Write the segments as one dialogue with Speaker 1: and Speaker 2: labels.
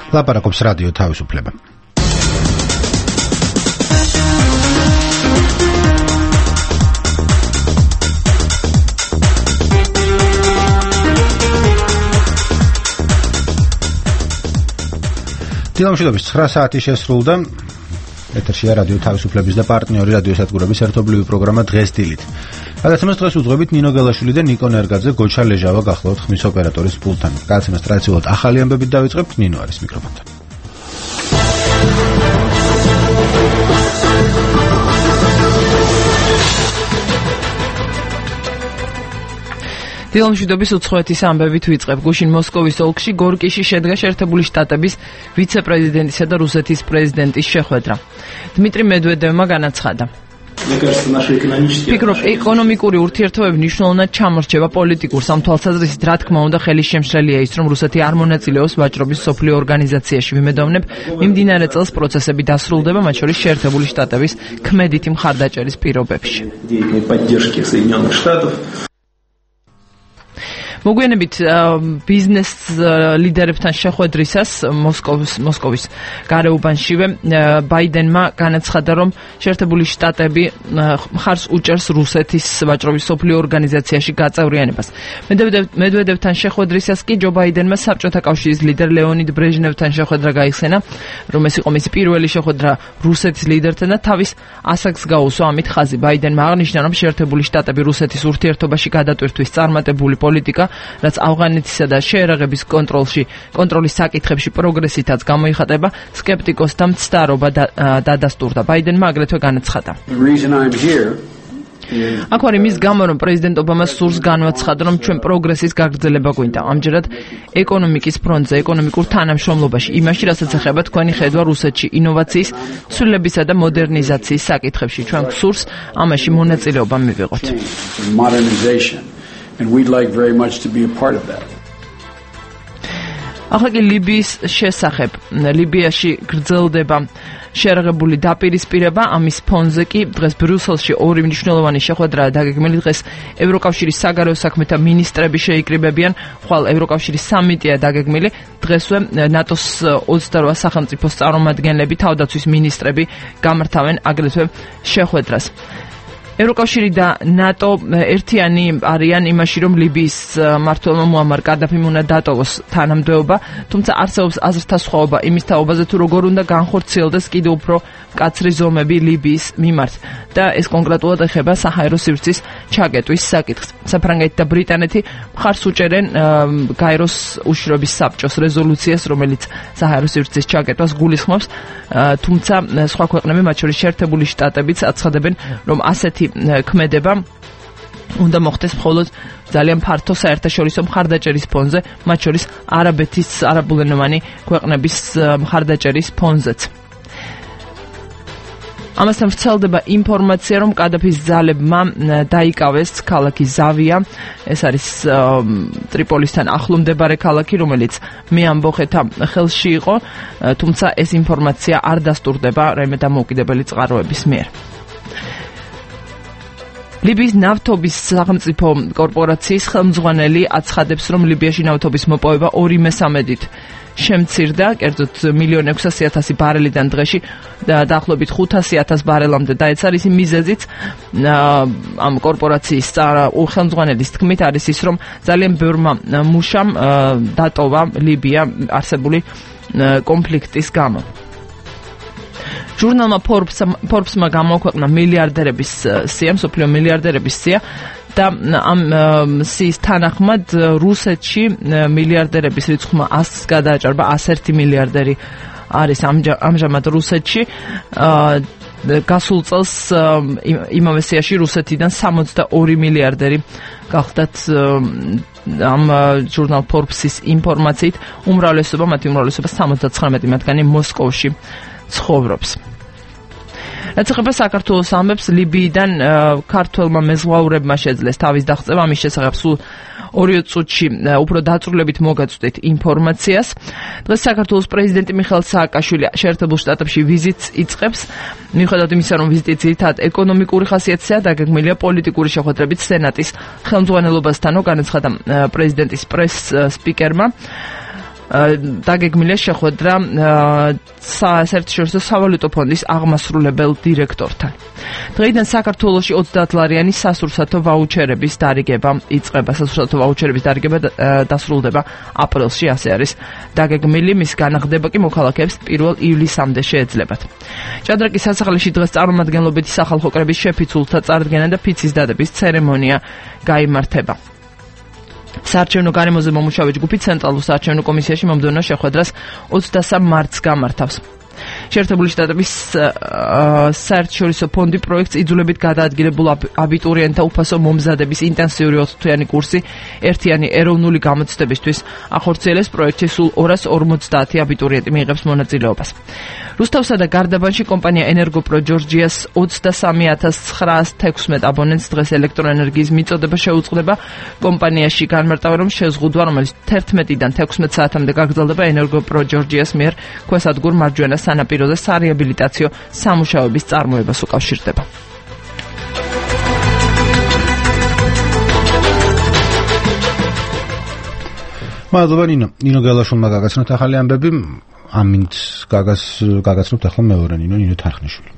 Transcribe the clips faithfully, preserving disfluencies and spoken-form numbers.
Speaker 1: ლაპარაკობს რადიო თავისუფლება. დილამშვიდობის ცხრა საათი შესრულდა. ეთერშია რადიო თავისუფლების და პარტნიორი რადიოსადგურების ერთობლივი პროგრამა დღეს დილით. გადაცემას დღეს უძღვებით ნინო გელაშვილი და ნიკო ნერგაძე, გოჩა ლეჟავა გახლავთ ხმის ოპერატორის პულტთან. გადაცემას ტრადიციულად ახალი ამბებით დავიწყებთ. ნინო არის მიკროფონთან.
Speaker 2: დილამშვიდობის უცხოეთის ამბებით ვიწყებ. გუშინ მოსკოვის ოლქში გორკიში შედგა შეერთებული შტატების ვიცე-პრეზიდენტისა და რუსეთის პრეზიდენტის შეხვედრა. დმიტრი მედვედევმა განაცხადა: ფიქრობ, ეკონომიკური ურთიერთობები მნიშვნელოვნად ჩამორჩება პოლიტიკურ სამთვალსაზრისით, რა თქმა უნდა, ხელის შემშლელია ის, რომ რუსეთი არ მონაწილეობს ვაჭრობის მსოფლიო ორგანიზაციაში. ვიმედოვნებ, მიმდინარე წელს პროცესები დასრულდება, მათ შორის შეერთებული შტატების ქმედითი მხარდაჭერის პირობებში. მოგვიანებით ბიზნეს ლიდერებთან შეხვედრისას მოსკოვის მოსკოვის გარეუბანშივე ბაიდენმა განაცხადა, რომ შეერთებული შტატები მხარს უჭერს რუსეთის ვაჭრობის მსოფლიო ორგანიზაციაში გაწევრიანებას. მედვედევთან შეხვედრისას კი ჯო ბაიდენმა საბჭოთა კავშირის ლიდერ ლეონიდ ბრეჟნევთან შეხვედრა გაიხსენა, რომ ეს იყო მისი პირველი შეხვედრა რუსეთის ლიდერთან და თავის ასაკს გაუსვა ამით ხაზი. ბაიდენმა აღნიშნა, რომ შეერთებული შტატები რუსეთის ურთიერთობაში გადატვირთვის წარმატებული პოლიტიკა, რაც ავღანეთისა და შეერაღების კონტროლში, კონტროლის საკითხებში პროგრესითაც გამოიხატება, სკეპტიკოსთა მცდარობა დადასტურდა. ბაიდენმა აგრეთვე განაცხადა: აქ არის მის გამო, რომ პრეზიდენტ ობამას სურს განვაცხადა, რომ ჩვენ პროგრესის გაგრძელება გვინდა. ამჯერად ეკონომიკის ფრონტზე, ეკონომიკურ თანამშრომლობაში, იმაში, რასაც ეხება თქვენი ხედვა რუსეთში ინოვაციის, ცვლილებისა და მოდერნიზაციის საკითხებში. ჩვენ გსურს ამაში მონაწილეობა მივიღოთ.
Speaker 3: And we'd like very much to be a part of that.
Speaker 2: ახლა კი ლიბიის შესახებ. ლიბიაში გრძელდება შეერაღებული დაპირისპირება, ამის ფონზე კი დღეს ბრიუსელში ორი მნიშვნელოვანი შეხვედრაა დაგეგმილი. დღეს ევროკავშირის საგარეო საქმეთა მინისტრები შეიკრიბებიან, ხვალ ევროკავშირის სამიტია დაგეგმილი. დღესვე ნატოს ოცდარვა სახელმწიფოს წარმომადგენლები, თავდაცვის მინისტრები გამართავენ აგრეთვე შეხვედრას. ევროკავშირი და ნატო ერთიანი არიან იმაში, რომ ლიბიის მმართველმა მუამარ კადაფიმ უნდა დატოვოს თანამდებობა, თუმცა არსებობს აზრთა სხვაობა იმის თაობაზე, თუ როგორ უნდა განხორციელდეს კიდევ უფრო მკაცრი ზომები ლიბიის მიმართ და ეს კონკრეტულად ეხება საჰაერო სივრცის ჩაკეტვის საკითხს. საფრანგეთი და ბრიტანეთი მხარს უჭერენ გაეროს უშიშროების საბჭოს რეზოლუციას, რომელიც საჰაერო სივრცის ჩაკეტვას გულისხმობს, თუმცა სხვა ქვეყნები, მათ შორის შეერთებული შტატებიც აცხადებენ, რომ ასეთი ქმედება უნდა მოხდეს მხოლოდ ძალიან ფართო საერთაშორისო მხარდაჭერის ფონზე, მათ შორის არაბეთის არაბულენოვანი ქვეყნების მხარდაჭერის ფონზეც. ამასთან ვრცელდება ინფორმაცია, რომ კადაფის ძალებმა დაიკავეს ქალაქი ზავია, ეს არის ტრიპოლისთან ახლო მდებარე ქალაქი, რომელიც მეამბოხეთა ხელში იყო, თუმცა ეს ინფორმაცია არ დასტურდება რაიმე დამოუკიდებელი წყაროების მიერ. ლიბიის ნავთობის სახელმწიფო კორპორაციის ხელმძღვანელი აცხადებს, რომ ლიბიაში ნავთობის მოპოვება ორი მესამედით შემცირდა, კერძოდ მილიონ ექვსასი ათასი ბარელიდან დღეში დაახლოებით ხუთასი ათას ბარელამდე დაეცა. ის მიზეზიც ამ კორპორაციის ხელმძღვანელის თქმით არის ის, რომ ძალიან ბევრმა მუშამ დატოვა ლიბია არსებული კონფლიქტის გამო. ჟურნალმა Forbes-მა გამოაქვეყნა მილიარდერების სია, მსოფლიო მილიარდერების სია და ამ სიის თანახმად რუსეთში მილიარდერების რიცხვმა ასს გადააჭარბა, ასი ერთი მილიარდერი არის ამჟამად რუსეთში. გასულ წელს იმავე სიაში რუსეთიდან სამოცდაორი მილიარდერი გახდათ ამ ჟურნალ Forbes-ის ინფორმაციით. უმრავლესობა, მათი უმრავლესობა სამოცდაცხრამეტი მათგანი მოსკოვში ცხოვრობს. რაც ეხება საქართველოს ამბებს, ლიბიიდან ქართველმა მეზღვაურებმა შეძლეს თავის დაღწევა, ამის შესახებ სულ ორი წუთში უფრო დაწვრილებით მოგაწვდით ინფორმაციას. დღეს საქართველოს პრეზიდენტი მიხეილ სააკაშვილი შეერთებულ შტატებში ვიზიტს იწყებს. მიუხედავად იმისა, რომ ვიზიტი ძირითადად ეკონომიკური ხასიათისაა, დაგეგმილია პოლიტიკური შეხვედრებით სენატის ხელმძღვანელობასთანო, განაცხადა პრეზიდენტის პრეს სპიკერმა. დაგეგმილია შეხვედრა საერთაშორისო სავალუტო ფონდის აღმასრულებელ დირექტორთან. დღეიდან საქართველოში ოცდაათლარიანი სასურსათო ვაუჩერების დარიგება იწყება. სასურსათო ვაუჩერების დარიგება დასრულდება აპრილში, ასე არის დაგეგმილი. მის განახლება კი მოქალაქეებს პირველ ივლისამდე შეეძლებათ. ჭადრაკის სასახლეში დღეს წარმომადგენლობითი სახალხო კრების შეფიცულთა წარდგენა და ფიცის დადების ცერემონია გაიმართება. საარჩევნო გარემოზე მომუშავე ჯგუფი ცენტრალურ საარჩევნო კომისიაში მომდევნო შეხვედრას ოცდასამ მარტს გამართავს. შეერთებული შტატების საერთაშორისო ფონდი პროექტს იძულებით გადაადგილებულ აბიტურიენტთა უფასო მომზადების ინტენსიური ოთხთვიანი კურსი ერთიანი ეროვნული გამოცდებისთვის ახორციელეს. პროექტში სულ ორას ორმოცდაათი აბიტურიენტი მიიღებს მონაწილეობას. რუსთავსა და გარდაბანში კომპანია ენერგოპრო ჯორჯიას ოცდასამი ათას ცხრაას თექვსმეტ აბონენტს დღეს ელექტროენერგიის მიწოდება შეუწყდება. კომპანიაში განმარტავა, რომ შეზღუდვა, რომელიც თერთმეტიდან თექვსმეტ საათამდე გაგრძელდება, ენერგოპრო ჯორჯიას მიერ ქვესადგურ მარჯვენა სანაპიროზე სარეაბილიტაციო სამუშაოების წარმოებას უკავშირდება.
Speaker 1: მადლობა ნინო. ნინო გელაშვილმა გაგაცნოთ ახალი ამბები. ამინთ გაგას გაგაცნობთ ახლა მეორე ნინო ნინო თარხნიშვილი.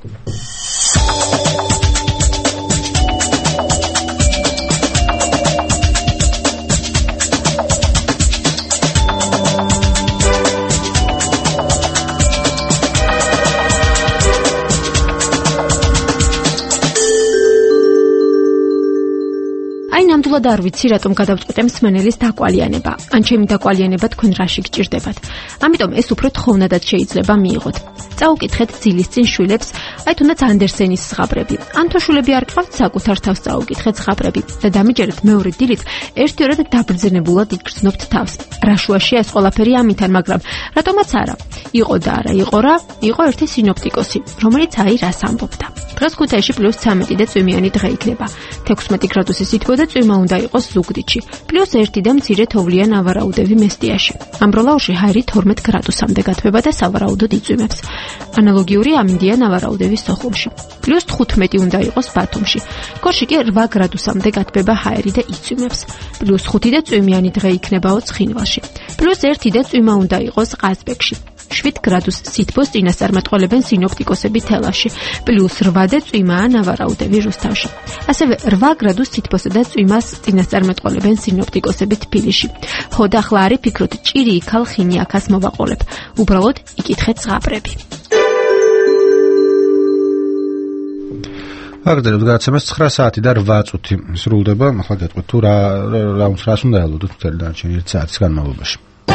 Speaker 4: ნამდვილად არ ვიცი, რატომ გადავწყვეტე მსმენელის დაკვალიანება. ან ჩემი დაკვალიანება თქვენ რაში გჭირდებათ. ამიტომ ეს უფრო თხოვნადაც შეიძლება მიიღოთ. წაუკითხეთ ძილის წინ შვილებს, აი თუნდაც ანდერსენის ზღაბრები. ან თუ შვილები არ გყავთ, საკუთარ თავს წაუკითხეთ ზღაბრები და დამიჯერეთ მეორე დილით ერთიორად დაბრძენებულად იგრძნობთ თავს. რა შუაშია ეს ყველაფერი ამითარ, მაგრამ რატომაც არა. იყო და არა იყო რა, იყო ერთი სინოპტიკოსი, რომელიც აი რას ამბობდა. დღეს ქუთაისში პლუს ცამეტი და წვიმიანი დღე იქნება. თექვსმეტი გრადუსი სითბო და წვიმა უნდა იყოს ზუგდიდში. პლუს ერთი და მცირე თოვლიან ავარაუდები მესტიაში. ამბროლაურში ჰაერი თორმეტ გრადუსამდე გათბება და სავარაუდოდ იწვიმებს. ანალოგიური ამინდია ნავარაუდების სოხუმში. პლუს თხუთმეტი უნდა იყოს ბათუმში. გორში კი რვა გრადუსამდე გათბება ჰაერი და იწვიმებს. პლუს ხუთი და წვიმიანი დღე იქნებაო ცხინვალში. პლუს ერთი და წვიმა უნდა იყოს ყაზბეგში. შვიდ გრადუს სითბოს წინასწარმეტყველებენ სინოპტიკოსები თელავში. პლუს რვა და წვიმაა ნავარაუდები რუსთავში. ასევე რვა გრადუს სითბოსა და წვიმას წინასწარმეტყველებენ სინოპტიკოსები თბილისში. ხო და ახლა არის ფიქრობთ ჭირი იქალ ხინიაქას მოვაყოლებ. უბრალოდ იკითხეთ ზღაბრები.
Speaker 1: აგრძელებთ გადაცემას ცხრა საათი და რვა წუთი სრულდება. ახლა გეტყვით თუ რა რა რას უნდა ელოდოთ მთელი დანარჩენი ერთი საათის განმავლობაში.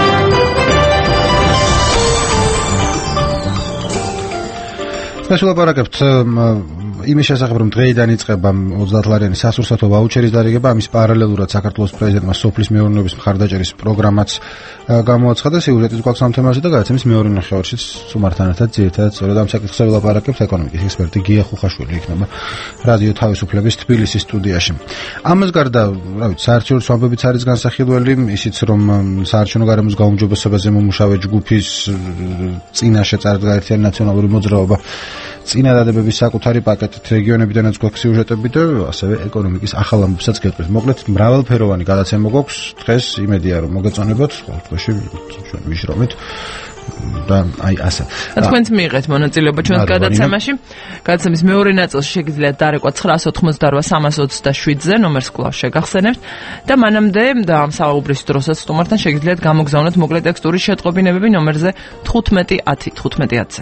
Speaker 1: ეს ვლაპარაკებთ იმის შესახებ, რომ დღეიდან იწყება ოცდაათლარიანი სასურსათო ვაუჩერის დარიგება. ამის პარალელურად საქართველოს პრეზიდენტმა სოფლის მეურნეობის მხარდაჭერის პროგრამაც გამოაცხადა. სიუჟეტის გვაქვს ამ თემაზე და გადაცემის მეორე ნახევარშიც სუმართან ერთად ძირითადად სწორედ ამ საკითხზე ვლაპარაკებთ. ეკონომიკის ექსპერტი გია ხუხაშვილი იქნება რადიო თავისუფლების თბილისის სტუდიაში. ამას გარდა, რა ვიცი, საარჩევნო ამბებიც არის განსახილველი, ისიც რომ საარჩევნო გარემოს გაუმჯობესებაზე მომუშავე ჯგუფის წინაშე წარდგა ერთიანი ნაციონალური მოძრაობა წინადადებების საკუთარი პაკეტით რეგიონებიდანაც გვაქვს სიუჟეტები და ასევე ეკონომიკის ახალ ამბებსაც გეტყვით. მოკლედ მრავალფეროვანი გადაცემა გვაქვს. დღეს იმედია რომ მოგეწონებათ, ყოველ შემთხვევაში ჩვენ ვიშრომით და აი ასე.
Speaker 2: თქვენც მიიღეთ მონაწილეობა ჩვენს გადაცემაში. გადაცემის მეორე ნაწილში შეგიძლიათ დარეკვა ცხრაას ოცდაოთხმოცდარვა სამას ოცდაშვიდზე ნომერს კვლავ შეგახსენებთ და მანამდე და ამ საუბრის დროსაც სტუმართან შეგიძლიათ გამოგზავნოთ მოკლე ტექსტური შეტყობინებები ნომერზე თხუთმეტი ათი თხუთმეტი ათზე.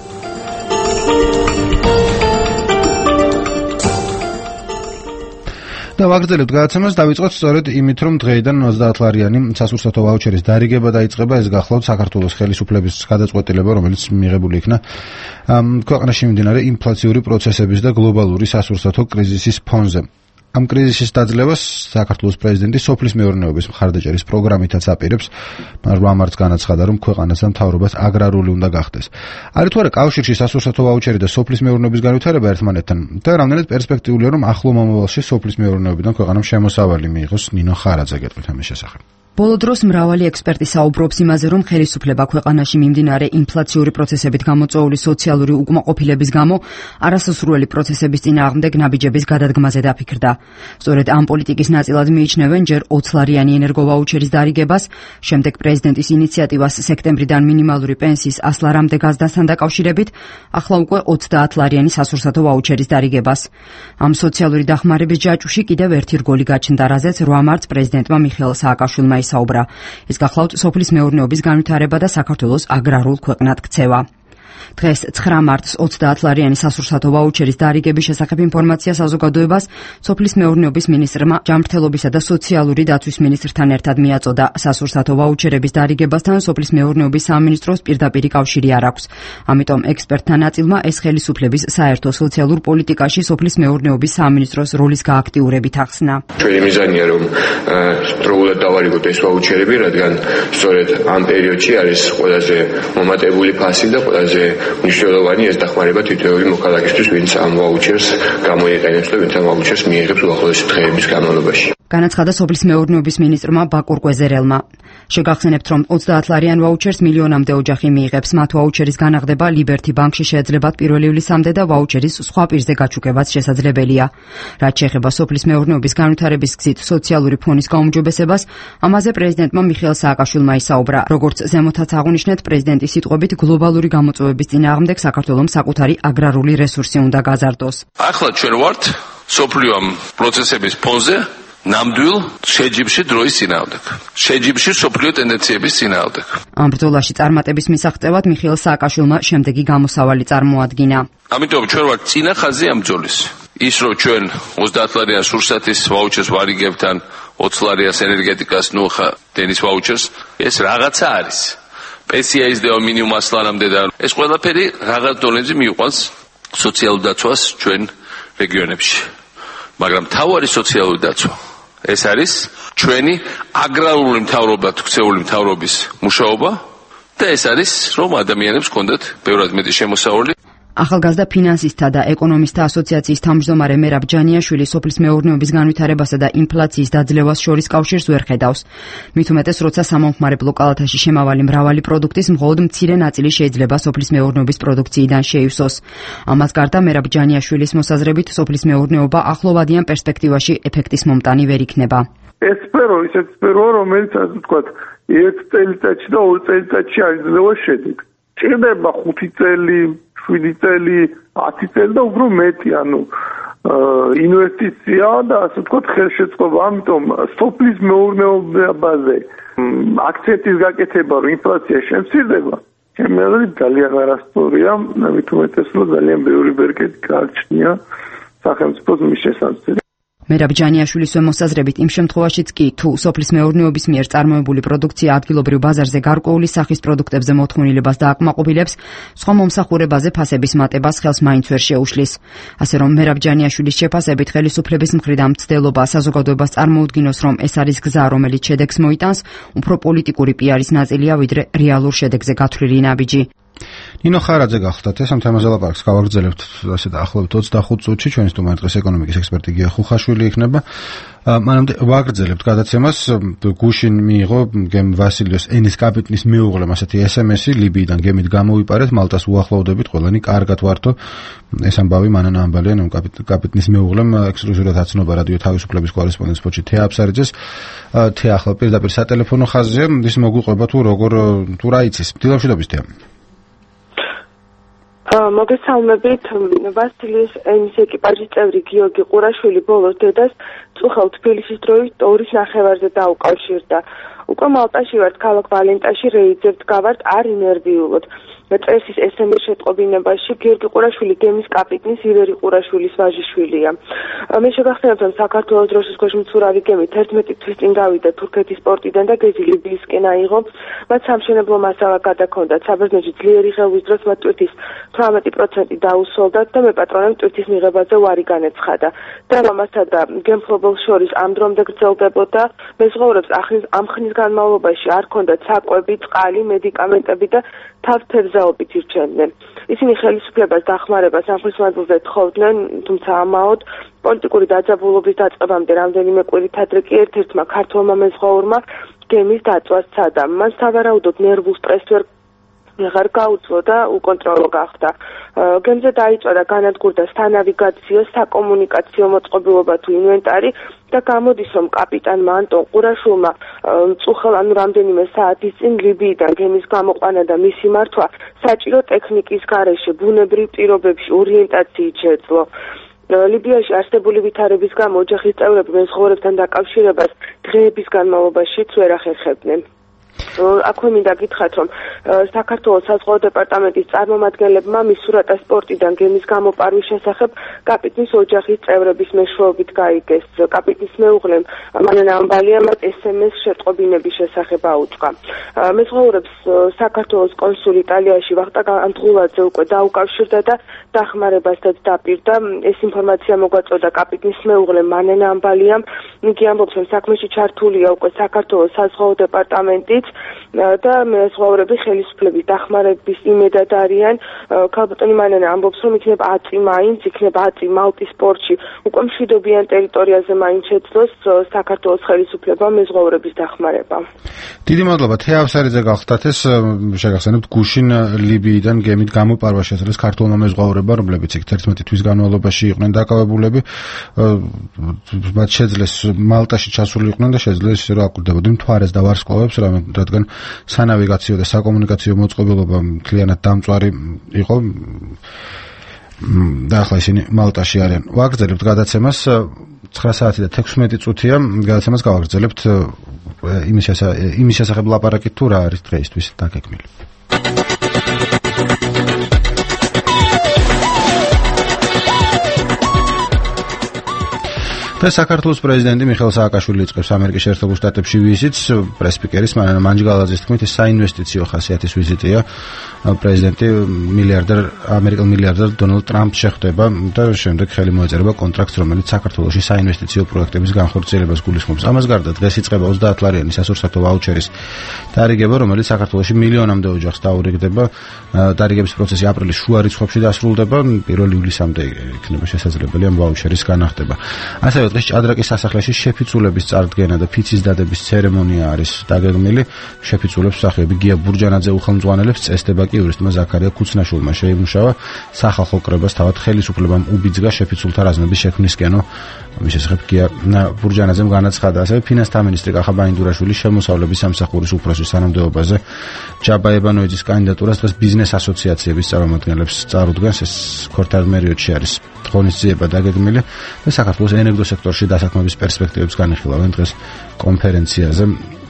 Speaker 1: და ვაგრძელებთ გადაცემას, დავიწყოთ სწორედ იმით, რომ დღეიდან ოცდაათლარიანი სასურსათო ვაუჩერის დარიგება დაიწყება. ეს გახლავთ საქართველოს ხელისუფლების გადაწყვეტილება, რომელიც მიღებული იქნა ქვეყანაში მიმდინარე ინფლაციური პროცესების და გლობალური სასურსათო კრიზისის ფონზე. ამ კრიზისის დაძლევას საქართველოს პრეზიდენტი სოფლის მეურნეობის მხარდაჭერის პროგრამითაც აპირებს. რვა მარტს განაცხადა, რომ ქვეყანას და მთავრობას აგრარული უნდა გახდეს. არის თუ არა კავშირში სასურსათო ვაუჩერი და სოფლის მეურნეობის განვითარება ერთმანეთთან და რამდენად პერსპექტიულია, რომ ახლო მომავალში სოფლის მეურნეობიდან ქვეყანამ შემოსავალი მიიღოს? ნინო ხარაძე გეტყვით ამის შესახებ.
Speaker 5: ბოლო დროს მრავალი ექსპერტი საუბრობს იმაზე, რომ ხელისუფლება ქვეყანაში მიმდინარე ინფლაციური პროცესებით გამოწვეული სოციალური უკმაყოფილების გამო არასასურველი პროცესების წინააღმდეგ ნაბიჯების გადადგმაზე დაფიქრდა. სწორედ ამ პოლიტიკის ნაწილად მიიჩნევენ ჯერ ოცლარიანი ენერგოვაუჩერის დარიგებას, შემდეგ პრეზიდენტის ინიციატივას სექტემბრიდან მინიმალური პენსიის ასლარამდე გაზრდასთან დაკავშირებით, ახლა უკვე ოცდაათლარიანი სასურსათო ვაუჩერის დარიგებას. ამ სოციალური დახმარების ჯაჭვში კიდევ ერთი რგოლი გაჩნდა, რაზეც რვა მარტს პრეზიდენტმა მიხეილ სააკაშვილმა საუბრა. ეს გახლავთ სოფლის მეურნეობის განვითარება და საქართველოს აგრარულ ქვეყნად ქცევა. დღეს ცხრა მარტს ოცდაათლარიანი სასურსათო ვაუჩერის დარიგების შესახებ ინფორმაცია საზოგადოებას სოფლის მეურნეობის მინისტრმა ჯანმრთელობისა და სოციალური დაცვის მინისტრთან ერთად მიაწოდა. სასურსათო ვაუჩერების დარიგებასთან სოფლის მეურნეობის სამინისტროს პირდაპირი კავშირი არ აქვს. ამიტომ ექსპერტთა ნაწილმა ეს ხელისუფლების საერთო სოციალურ პოლიტიკაში სოფლის მეურნეობის სამინისტროს როლის გააქტიურებით ახსნა.
Speaker 6: ჩვენი მიზანია რომ დროულად დავარიგოთ ეს ვაუჩერები, რადგან სწორედ ამ პერიოდში არის ყველაზე მომატებული ფასი და ყველაზე მნიშვნელოვანი ეს დახმარება თითოეული მოქალაქისთვის, ვინც ამ ვაუჩერს გამოიყენებს და ვინც ამ ვაუჩერს მიიღებს უახლოესი დღეების განმავლობაში.
Speaker 5: განაცხადა სოფლის მეურნეობის მინისტრმა ბაკურ კვეზერელმა. შეგახსენებთ, რომ ოცდაათლარიან ვაუჩერს მილიონამდე ოჯახი მიიღებს. მათ ვაუჩერის განაღდება ლიბერთი ბანკში შეეძლებათ პირველი ივლისამდე და ვაუჩერის სხვა პირზე გაჩუქებაც შესაძლებელია. რაც შეეხება სოფლის მეურნეობის განვითარების გზით სოციალური ფონის გაუმჯობესებას, ამაზე პრეზიდენტმა მიხეილ სააკაშვილმა ისაუბრა. როგორც ზემოთაც აღნიშნეთ, პრეზიდენტის სიტყვებით გლობალური გამოწვევების წინააღმდეგ საქართველოს საკუთარი აგრარული რესურსი უნდა გაზარდოს.
Speaker 7: ახლა ჩვენ ვართ სოფლიო ამ პროცესების ფონზე ნამდვილ შეჯიბში დროის წინააღმდეგ. შეჯიბში სოფლიო ტენდენციების წინააღმდეგ.
Speaker 5: ამ ბრძოლაში წარმატების მისაღწევად მიხეილ სააკაშვილმა შემდეგი გამოსავალი წარმოადგინა.
Speaker 7: ამიტომ ჩვენ ვართ წინა ხაზი ამ ბრძოლის. ის რომ ჩვენ ოცდაათლარიან სურსათის ვაუჩერს ვარიგებთ ან ოცლარიანს ენერგეტიკას ნუ ხა დენის ვაუჩერს, ეს რაღაცა არის. პენსია იზრდება მინიმუმ ასლარამდე და ეს ყველაფერი რაღაც დონეზე მიიყვანს სოციალურ დაცვას ჩვენ რეგიონებში. მაგრამ თავარი სოციალური დაცვა ეს არის ჩვენი აგრარული მთავრობა, ქცეული მთავრობის მუშაობა და ეს არის რომ ადამიანებს კონდეთ ბევრად მეტი შემოსავალი.
Speaker 5: ახალგაზრდა ფინანსისტთა და ეკონომისტთა ასოციაციის თავმჯდომარე მერაბ ჯანიაშვილი სოფლის მეურნეობის განვითარებასა და ინფლაციის დაძლევას შორის კავშირს ვერ ხედავს. მით უმეტეს, როცა სამომხმარებლო კალათაში შემავალი მრავალი პროდუქტის მხოლოდ მცირე ნაწილი შეიძლება სოფლის მეურნეობის პროდუქციიდან შეივსოს. ამას გარდა მერაბ ჯანიაშვილის მოსაზრებით სოფლის მეურნეობა ახლოვადიან პერსპექტივაში ეფექტის მომტანი ვერ იქნება.
Speaker 8: ეს სფერო ისეთ სფეროა, რომელიც ასე ვთქვათ, ერთ წელიწადში და ორ წელიწადში აძლევა შედეგს. ჭირდება ხუთი წელი, შვიდი წელი, ათი წელი და უფრო მეტი, ანუ ინვესტიცია და ასე ვთქვათ, ხელშეწყობა. ამიტომ სოფლის მეურნეობაზე აქცენტის გაკეთება, რომ ინფლაცია შემცირდება, ჩემი აზრით ძალიან არასწორია, მით უმეტეს, რომ ძალიან ბევრი ბერკეტი გააჩნია სახელმწიფოს მის შესაძლებლად.
Speaker 5: მერაბ ჯანიაშვილის მოსაზრებით იმ შემთხვევაშიც კი თუ სოფლის მეურნეობის მიერ წარმოებული პროდუქცია ადგილობრივ ბაზარზე გარკვეული სახის პროდუქტებზე მოთხოვნილებას დააკმაყოფილებს, სხვა მომსახურებაზე ფასების მატებას ხელს მაინც ვერ შეუშლის. ასე რომ მერაბ ჯანიაშვილის შეფასებით ხელისუფლების მხრიდან მცდელობა საზოგადოებას წარმოუდგინოს, რომ ეს არის გზა, რომელიც შედეგს მოიტანს, უფრო პოლიტიკური პიარის ნაწილია, ვიდრე რეალურ შედეგზე გათვლილი ნაბიჯი.
Speaker 1: ნინო ხარაძე გახლდათ ეს ამ თემაზე ლაპარაკს გავაგრძელებთ ასე დაახლოებით ოცდახუთ წუთში ჩვენი სტუმარი დღეს ეკონომიკის ექსპერტი გია ხუხაშვილი იქნება. მანამდე ვაგრძელებთ გადაცემას. გუშინ მიიღო გემ ვასილიოს ენის კაპიტნის მეუღლემ ასეთი ესემესი ლიბიიდან გემით გამოვიპარეთ, მალტას უახლოვდებით, ყველანი კარგად ვართო. ეს ამბავი მანან ამბალიან ამ კაპიტნის მეუღლემ ექსკლუზიურად აცნობა რადიო თავისუფლების კორესპონდენტს ფოჩი თეა აბსარიძეს. თეა ახლა პირდაპირ სატელეფონო ხაზზე, ის მოგვიყვება თუ როგორ თუ რა იცის. დილამშვიდობის თეა.
Speaker 9: მოგესალმებით. ვასილიოს ენის ეკიპაჟის წევრი გიორგი ყურაშვილი ბოლოს დედას წუხელ თბილისის დროით ორის ნახევარზე დაუკავშირდა. უკვე მალტაში ვართ, ქალაქ ვალენტაში რეიძებთ გავართ, არ ინერვიულოთ. წესის ესემეს შეტყობინებაში გიორგი ყურაშვილი გემის კაპიტნის ივერი ყურაშვილის ვაჟიშვილია. მე შეგახსენებთ, რომ საქართველოს დროშის ქვეშ მცურავი გემი თერთმეტი თვის წინ გავიდა თურქეთის პორტიდან და გეზი ლიბიისკენ აიღო. მათ სამშენებლო მასალა გადაქონდათ. საბერძნეთში ძლიერი ღელვის დროს მათ ტვირთის თვრამეტი პროცენტი დაუსოლდათ და მეპატრონემ ტვირთის მიღებაზე ვარი განეცხადა. დრამასა და გემფლობელს შორის ამ დრომდე გრძელდებოდა. მეზღვაურებს ამ ხნის განმავლობაში არ ჰქონდათ საკვები, წყალი, მედიკამენტები და თავთებზაობით ირჩენდნენ. ისინი ხელისუფლებას დახმარებას ამ ხნის მანძილზე თხოვდნენ, თუმცა ამაოდ პოლიტიკური დაძაბულობის დაწყებამდე რამდენიმე კვირით ადრე კი ერთ-ერთმა ქართველმა მეზღვაურმა გემის დაწვას ცადა. მან სავარაუდოდ ნერვულ სტრესს ვერ აღარ გაუძლო და უკონტროლო გახდა. გემზე დაიწვა განადგურდა სანავიგაციო, საკომუნიკაციო მოწყობილობა თუ ინვენტარი და გამოდის, რომ კაპიტანმა ანტონ ყურაშვილმა მწუხელ ანუ რამდენიმე საათის წინ ლიბიიდან გემის გამოყვანა და მისი მართვა საჭირო ტექნიკის გარეშე ბუნებრივ პირობებში ორიენტაციით შეეძლო. ლიბიაში არსებული ვითარების გამო ოჯახის წევრები მეზღვაურებთან დაკავშირებას დღეების განმავლობაში ვერ ახერხებდნენ. აქვე მინდა გითხრათ, რომ საქართველოს საზღვაო დეპარტამენტის წარმომადგენლებმა მისურატა სპორტიდან გემის გამოპარვის შესახებ კაპიტნის ოჯახის წევრების მეშვეობით გაიგეს. კაპიტნის მეუღლემ მანანა ამბალიამ ეს ემ ეს შეტყობინების შესახებ აუწყა. მეზღვაურებს საქართველოს კონსულ იტალიაში ვახტანგ ანდღულაძე უკვე დაუკავშირდა და დახმარებასაც დაპირდა. ეს ინფორმაცია მოგვაწოდა კაპიტნის მეუღლემ მანანა ამბალიამ. იგი ამბობს, რომ საქმეში ჩართულია უკვე საქართველოს საზღვაო დეპარტამენტიც და მეზღვაურები ხელისუფლების დახმარების იმედად არიან. ქალბატონი მანანა ამბობს, რომ იქნება ათი მაინც, იქნება ათი მალტის პორტში, უკვე მშვიდობიან ტერიტორიაზე მაინც შეძლოს საქართველოს ხელისუფლებამ მეზღვაურების დახმარება.
Speaker 1: დიდი მადლობა. თეავსარიძე გახდათ ეს შეგახსენებთ გუშინ ლიბიიდან გემით გამოპარვა შეძლეს ქართულმა მეზღვაურებმა, რომლებიც იქ თერთმეტი თვის განმავლობაში იყვნენ დაკავებულები. მათ შეძლეს მალტაში ჩასული იყვნენ და შეძლეს ისე რომ აკვირდებოდნენ მთვარეს და ვარსკვლავებს, რადგან სანავიგაციო და საკომუნიკაციო მოწყობილობა მთლიანად დამწვარი იყო და ახლა ისინი მალტაში არიან. ვაგრძელებთ გადაცემას, ცხრა საათი და თექვსმეტი წუთია, გადაცემას გავაგრძელებთ იმის შესახებ ლაპარაკით თუ რა არის დღეისთვის დაგეგმილი. და საქართველოს პრეზიდენტი მიხეილ სააკაშვილი იწყებს ამერიკის შეერთებულ შტატებში ვიზიტს. პრესპიკერის მანანა მანჯგალაძის თქმით, ეს საინვესტიციო ხასიათის ვიზიტია. პრეზიდენტი მილიარდერ ამერიკელ მილიარდერ დონალდ ტრამპს შეხვდება და შემდეგ ხელი მოეწერება კონტრაქტს, რომელიც საქართველოში საინვესტიციო პროექტების განხორციელებას გულისხმობს. ამას გარდა დღეს იწყება ოცდაათლარიანი სასურსათო ვაუჩერის დარიგება, რომელიც საქართველოში მილიონამდე ოჯახს დაურიგდება. დარიგების პროცესი აპრილის შუა რიცხვებში დასრულდება, პირველი ივლისამდე იქნება შესაძლებელი ამ ვაუჩერის განახდება. ასევე დღეს ჭადრაკის სასახლეში შეფიცულების წარდგენა და ფიცის დადების ცერემონია არის დაგეგმილი. შეფიცულებს მსახიობი გია ბურჯანაძე უხელმძღვანელებს, წესდება კი იურისტმა ზაქარია ქუცნაშვილმა შეიმუშავა. სახალხო კრებას თავად ხელისუფლებამ უბიძგა შეფიცულთა რაზმების შექმნისკენო. მის შესახებ გია ბურჯანაძემ განაცხადა. ასევე ფინანსთა მინისტრი კახა ბაინდურაშვილი შემოსავლების სამსახურის უფროსის თანამდებობაზე ჯაბა ებანოიძის კანდიდატურას დღეს ბიზნეს ასოციაციების წარმომადგენლებს წარუდგენს. ეს ქორთარმერიოდში არის ღონისძიება დაგეგმილი და საქართველოს ენერგო სექტორში დასაქმების პერსპექტივებს განიხილავენ დღეს კონფერენციაზე.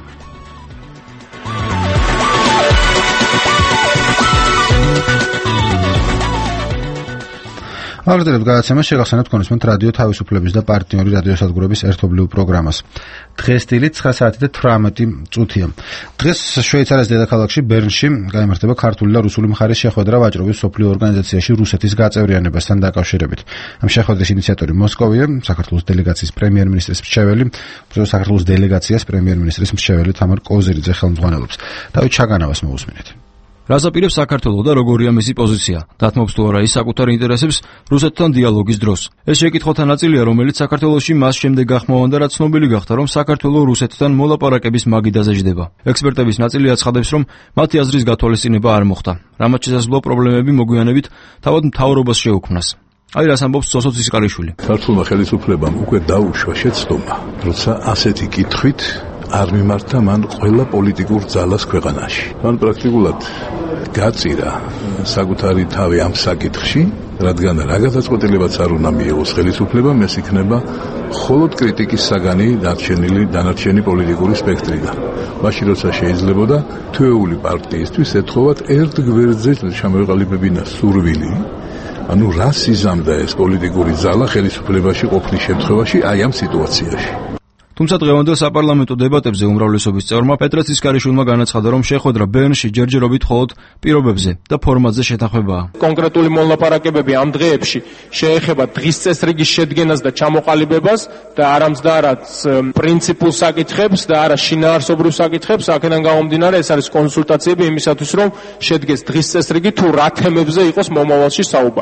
Speaker 1: აღწერებთ გადაცემას, შეგახსენებთ კონსმენტ რადიო თავისუფლების და პარტნიორი რადიოსადგურების ერთობლივ პროგრამას. დღეს დილით ცხრა საათი და თვრამეტი წუთია. დღეს შვეიცარიის დედაქალაქში ბერნში გაიმართება ქართული და რუსული მხარის შეხვედრა ვაჭრობის მსოფლიო ორგანიზაციაში რუსეთის გაწევრიანებასთან დაკავშირებით. ამ შეხვედრის ინიციატორი მოსკოვია, საქართველოს დელეგაციის პრემიერ-მინისტრის მრჩეველი, საქართველოს დელეგაციას პრემიერ-მინისტრის მრჩეველი თამარ კოზირიძე ხელმძღვანელობს. დავით ჩაგანავას მოусმინეთ.
Speaker 10: რას აპირებს საქართველო და როგორია მისი პოზიცია? დათმობს თუ არა ის საკუთარ ინტერესებს რუსეთთან დიალოგის დროს? ეს შეკითხვათა ნაწილია, რომელიც საქართველოში მას შემდეგ გახმოვანდა, რაც ცნობილი გახდა, რომ საქართველო რუსეთთან მოლაპარაკების მაგიდაზე ჯდება. ექსპერტების ნაწილი აცხადებს, რომ მათი აზრის გათვალისწინება არ მოხდა. რამაც შესაძლოა პრობლემები მოგვიანებით თავად მთავრობას შეუქმნას. აი რას ამბობს ზოსო ცისკარიშვილი.
Speaker 11: ქართულმა ხელისუფლებამ უკვე დაუშვა შეცდომა, როცა ასეთი კითხვით არ მიმართა მან ყველა პოლიტიკურ ძალას ქვეყანაში. მან პრაქტიკულად გაწირა საკუთარი თავი ამ საკითხში, რადგან რა გადაწყვეტილებაც არ უნდა მიიღოს ხელისუფლებამ, ეს იქნება მხოლოდ კრიტიკის საგანი დარჩენილი დანარჩენი პოლიტიკური სპექტრიდან. მაშინ როცა შეიძლებოდა თვეული პარტიისთვის ეთხოვათ ერთ გვერდზე ჩამოეყალიბებინა სურვილი, ანუ რა სიზამდა ეს პოლიტიკური ძალა ხელისუფლებაში ყოფნის შემთხვევაში აი ამ სიტუაციაში.
Speaker 10: თუმცა დღევანდელ საპარლამენტო დებატებზე უმრავლესობის წევრმა პეტრე ცისკარიშვილმა განაცხადა, რომ შეხვედრა ბერნში ჯერჯერობით მხოლოდ პირობებზე და ფორმატზე შეთანხმებაა.
Speaker 12: კონკრეტული მოლაპარაკებები ამ დღეებში შეეხება დღის წესრიგის შედგენას და ჩამოყალიბებას და არამც და არაც პრინციპულ საკითხებს და არა შინაარსობრივ საკითხებს. აქედან გამომდინარე, ეს არის კონსულტაციები იმისათვის, რომ შედგეს დღის წესრიგი თუ რა თემებზე იყოს მომავალში საუბარი.